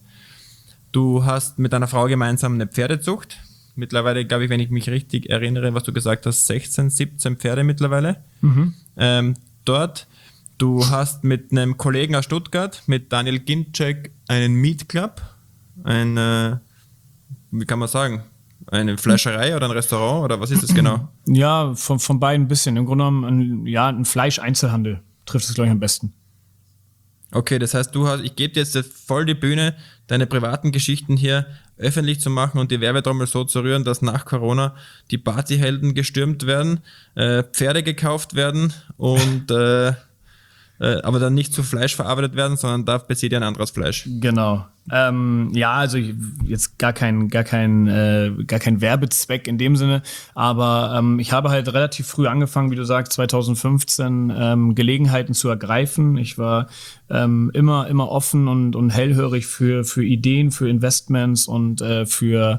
Du hast mit deiner Frau gemeinsam eine Pferdezucht. Mittlerweile, glaube ich, wenn ich mich richtig erinnere, was du gesagt hast, sechzehn, siebzehn Pferde mittlerweile. Mhm. Ähm, dort. Du hast mit einem Kollegen aus Stuttgart, mit Daniel Ginczek, einen Meat Club, ein, äh, wie kann man sagen, eine Fleischerei oder ein Restaurant oder was ist das genau? Ja, von, von beiden ein bisschen. Im Grunde genommen ein, ja, ein Fleischeinzelhandel trifft es, glaube ich, am besten. Okay, das heißt, du hast, ich gebe dir jetzt voll die Bühne, deine privaten Geschichten hier öffentlich zu machen und die Werbetrommel so zu rühren, dass nach Corona die Partyhelden gestürmt werden, äh, Pferde gekauft werden und äh, äh, aber dann nicht zu Fleisch verarbeitet werden, sondern da bezieht ihr ein anderes Fleisch. Genau. Ähm, ja, also ich, jetzt gar kein, gar kein, äh, gar kein Werbezweck in dem Sinne, aber ähm, ich habe halt relativ früh angefangen, wie du sagst, zwanzig fünfzehn ähm, Gelegenheiten zu ergreifen. Ich war ähm, immer, immer offen und, und hellhörig für, für Ideen, für Investments und äh, für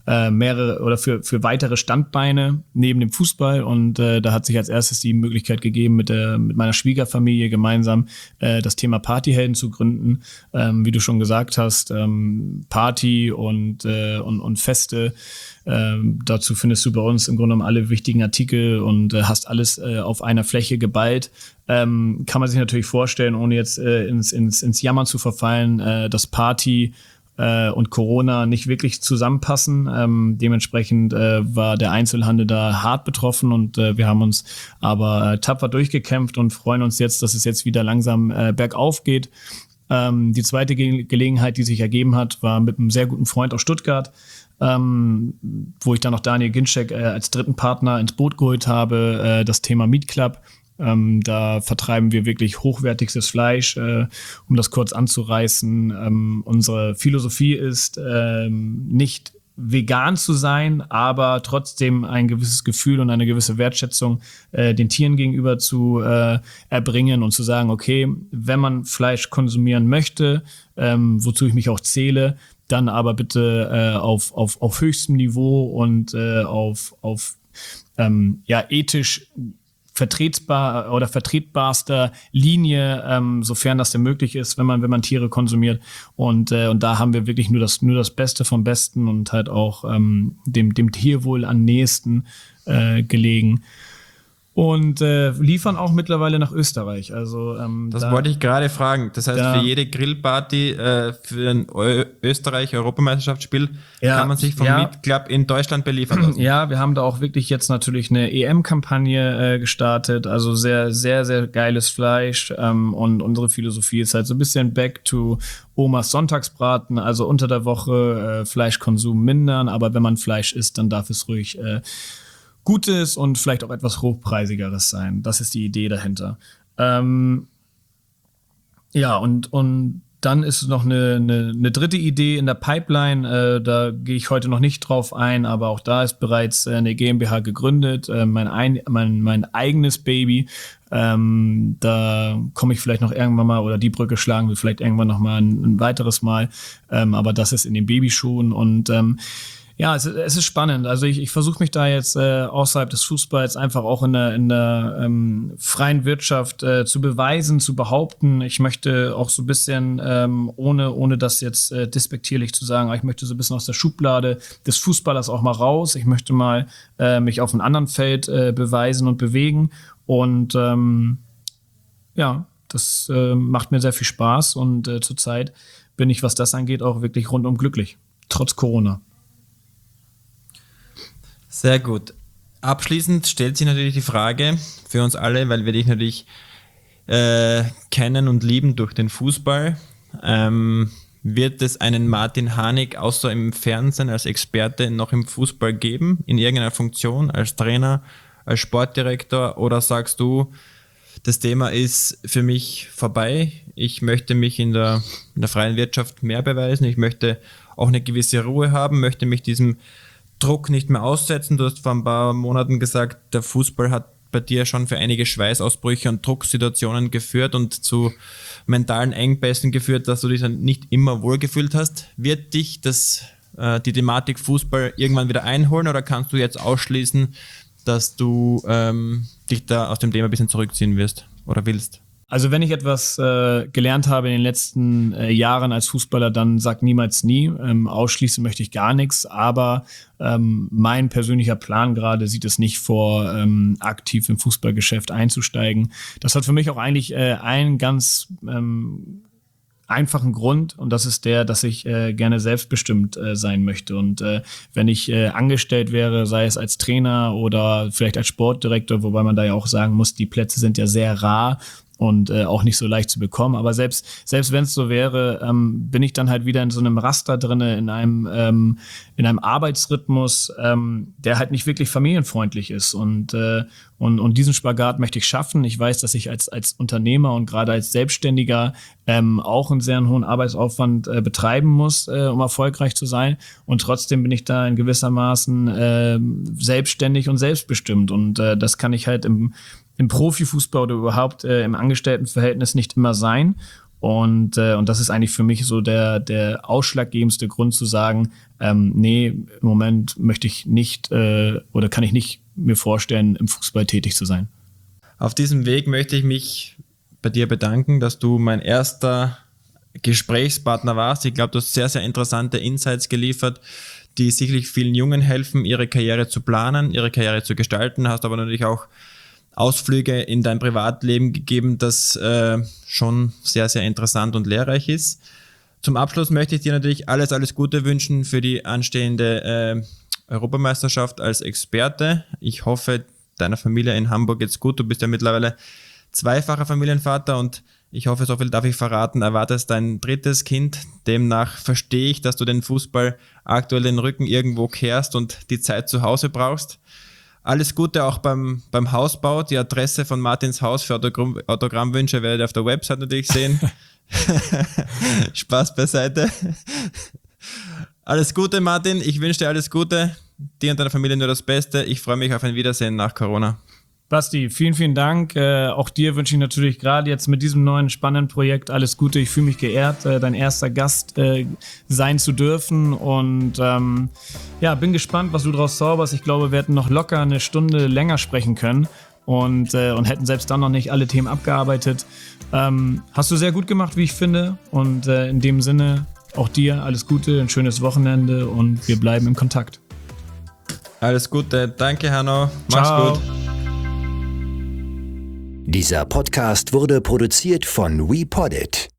äh, mehrere oder für, für weitere Standbeine neben dem Fußball. Und äh, da hat sich als erstes die Möglichkeit gegeben, mit, der, mit meiner Schwiegerfamilie gemeinsam äh, das Thema Partyhelden zu gründen. Ähm, wie du schon gesagt hast, ähm, Party und, äh, und, und Feste. Ähm, dazu findest du bei uns im Grunde genommen alle wichtigen Artikel und äh, hast alles äh, auf einer Fläche geballt. Ähm, kann man sich natürlich vorstellen, ohne jetzt äh, ins, ins, ins Jammern zu verfallen, äh, dass Party äh, und Corona nicht wirklich zusammenpassen. Ähm, dementsprechend äh, war der Einzelhandel da hart betroffen und äh, wir haben uns aber äh, tapfer durchgekämpft und freuen uns jetzt, dass es jetzt wieder langsam äh, bergauf geht. Ähm, die zweite Ge- Gelegenheit, die sich ergeben hat, war mit einem sehr guten Freund aus Stuttgart, Ähm, wo ich dann noch Daniel Ginczek äh, als dritten Partner ins Boot geholt habe, äh, das Thema Meat Club. Ähm, da vertreiben wir wirklich hochwertigstes Fleisch, äh, um das kurz anzureißen. Ähm, unsere Philosophie ist, ähm, nicht vegan zu sein, aber trotzdem ein gewisses Gefühl und eine gewisse Wertschätzung äh, den Tieren gegenüber zu äh, erbringen und zu sagen, okay, wenn man Fleisch konsumieren möchte, ähm, wozu ich mich auch zähle, dann aber bitte äh, auf, auf, auf höchstem Niveau und äh, auf, auf ähm, ja, ethisch vertretbar oder vertretbarster Linie, ähm, sofern das denn möglich ist, wenn man, wenn man Tiere konsumiert. Und, äh, und da haben wir wirklich nur das, nur das Beste vom Besten und halt auch ähm, dem, dem Tierwohl am nächsten äh, gelegen. Und äh, liefern auch mittlerweile nach Österreich. Also ähm, Das da, wollte ich gerade fragen. Das heißt, da, für jede Grillparty, äh, für ein Ö- Österreich-Europameisterschaftsspiel Ja, kann man sich vom ja. Meat Club in Deutschland beliefern lassen. Ja, wir haben da auch wirklich jetzt natürlich eine E M-Kampagne äh, gestartet. Also sehr, sehr, sehr geiles Fleisch. Ähm, und unsere Philosophie ist halt so ein bisschen back to Omas Sonntagsbraten. Also unter der Woche äh, Fleischkonsum mindern. Aber wenn man Fleisch isst, dann darf es ruhig äh, Gutes und vielleicht auch etwas Hochpreisigeres sein. Das ist die Idee dahinter. Ähm, ja, und, und dann ist noch eine, eine, eine dritte Idee in der Pipeline. Äh, da gehe ich heute noch nicht drauf ein, aber auch da ist bereits äh, eine GmbH gegründet. Äh, mein, ein, mein, mein eigenes Baby. Ähm, da komme ich vielleicht noch irgendwann mal, oder die Brücke schlagen wir vielleicht irgendwann noch mal ein, ein weiteres Mal. Ähm, aber das ist in den Babyschuhen und ähm, ja, es, es ist spannend. Also ich, ich versuche mich da jetzt äh, außerhalb des Fußballs einfach auch in der, in der ähm, freien Wirtschaft äh, zu beweisen, zu behaupten. Ich möchte auch so ein bisschen, ähm, ohne, ohne das jetzt äh, despektierlich zu sagen, aber ich möchte so ein bisschen aus der Schublade des Fußballers auch mal raus. Ich möchte mal äh, mich auf einem anderen Feld äh, beweisen und bewegen. Und ähm, ja, das äh, macht mir sehr viel Spaß. Und äh, zurzeit bin ich, was das angeht, auch wirklich rundum glücklich. Trotz Corona. Sehr gut. Abschließend stellt sich natürlich die Frage für uns alle, weil wir dich natürlich äh, kennen und lieben durch den Fußball. Ähm, wird es einen Martin Harnik außer im Fernsehen als Experte noch im Fußball geben, in irgendeiner Funktion, als Trainer, als Sportdirektor, oder sagst du, das Thema ist für mich vorbei, ich möchte mich in der, in der freien Wirtschaft mehr beweisen, ich möchte auch eine gewisse Ruhe haben, möchte mich diesem Druck nicht mehr aussetzen. Du hast vor ein paar Monaten gesagt, der Fußball hat bei dir schon für einige Schweißausbrüche und Drucksituationen geführt und zu mentalen Engpässen geführt, dass du dich dann nicht immer wohlgefühlt hast. Wird dich das, äh, die Thematik Fußball irgendwann wieder einholen, oder kannst du jetzt ausschließen, dass du ähm, dich da aus dem Thema ein bisschen zurückziehen wirst oder willst? Also wenn ich etwas äh, gelernt habe in den letzten äh, Jahren als Fußballer, dann sag niemals nie. Ähm, ausschließen möchte ich gar nichts, aber ähm, mein persönlicher Plan gerade sieht es nicht vor, ähm, aktiv im Fußballgeschäft einzusteigen. Das hat für mich auch eigentlich äh, einen ganz ähm, einfachen Grund, und das ist der, dass ich äh, gerne selbstbestimmt äh, sein möchte. Und äh, wenn ich äh, angestellt wäre, sei es als Trainer oder vielleicht als Sportdirektor, wobei man da ja auch sagen muss, die Plätze sind ja sehr rar und äh, auch nicht so leicht zu bekommen. Aber selbst selbst wenn es so wäre, ähm, bin ich dann halt wieder in so einem Raster drinne, in einem ähm, in einem Arbeitsrhythmus, ähm, der halt nicht wirklich familienfreundlich ist. Und äh, und und diesen Spagat möchte ich schaffen. Ich weiß, dass ich als als Unternehmer und gerade als Selbstständiger ähm, auch einen sehr hohen Arbeitsaufwand äh, betreiben muss, äh, um erfolgreich zu sein. Und trotzdem bin ich da in gewissermaßen äh, selbstständig und selbstbestimmt. Und äh, das kann ich halt im im Profifußball oder überhaupt äh, im Angestelltenverhältnis nicht immer sein. Und, äh, und das ist eigentlich für mich so der, der ausschlaggebendste Grund zu sagen, ähm, nee, im Moment möchte ich nicht äh, oder kann ich nicht mir vorstellen, im Fußball tätig zu sein. Auf diesem Weg möchte ich mich bei dir bedanken, dass du mein erster Gesprächspartner warst. Ich glaube, du hast sehr, sehr interessante Insights geliefert, die sicherlich vielen Jungen helfen, ihre Karriere zu planen, ihre Karriere zu gestalten. Hast aber natürlich auch Ausflüge in dein Privatleben gegeben, das äh, schon sehr, sehr interessant und lehrreich ist. Zum Abschluss möchte ich dir natürlich alles, alles Gute wünschen für die anstehende äh, Europameisterschaft als Experte. Ich hoffe, deiner Familie in Hamburg geht's gut. Du bist ja mittlerweile zweifacher Familienvater und ich hoffe, so viel darf ich verraten, erwartest dein drittes Kind. Demnach verstehe ich, dass du den Fußball aktuell den Rücken irgendwo kehrst und die Zeit zu Hause brauchst. Alles Gute auch beim, beim Hausbau. Die Adresse von Martins Haus für Autogramm, Autogrammwünsche werdet ihr auf der Website natürlich sehen. Spaß beiseite. Alles Gute, Martin. Ich wünsche dir alles Gute. Dir und deiner Familie nur das Beste. Ich freue mich auf ein Wiedersehen nach Corona. Basti, vielen, vielen Dank. Äh, auch dir wünsche ich natürlich gerade jetzt mit diesem neuen spannenden Projekt alles Gute. Ich fühle mich geehrt, äh, dein erster Gast äh, sein zu dürfen und ähm, ja, bin gespannt, was du draus zauberst. Ich glaube, wir hätten noch locker eine Stunde länger sprechen können und, äh, und hätten selbst dann noch nicht alle Themen abgearbeitet. Ähm, hast du sehr gut gemacht, wie ich finde, und äh, in dem Sinne auch dir alles Gute, ein schönes Wochenende und wir bleiben im Kontakt. Alles Gute, danke Hanno, mach's Ciao. gut. Dieser Podcast wurde produziert von WePoddit.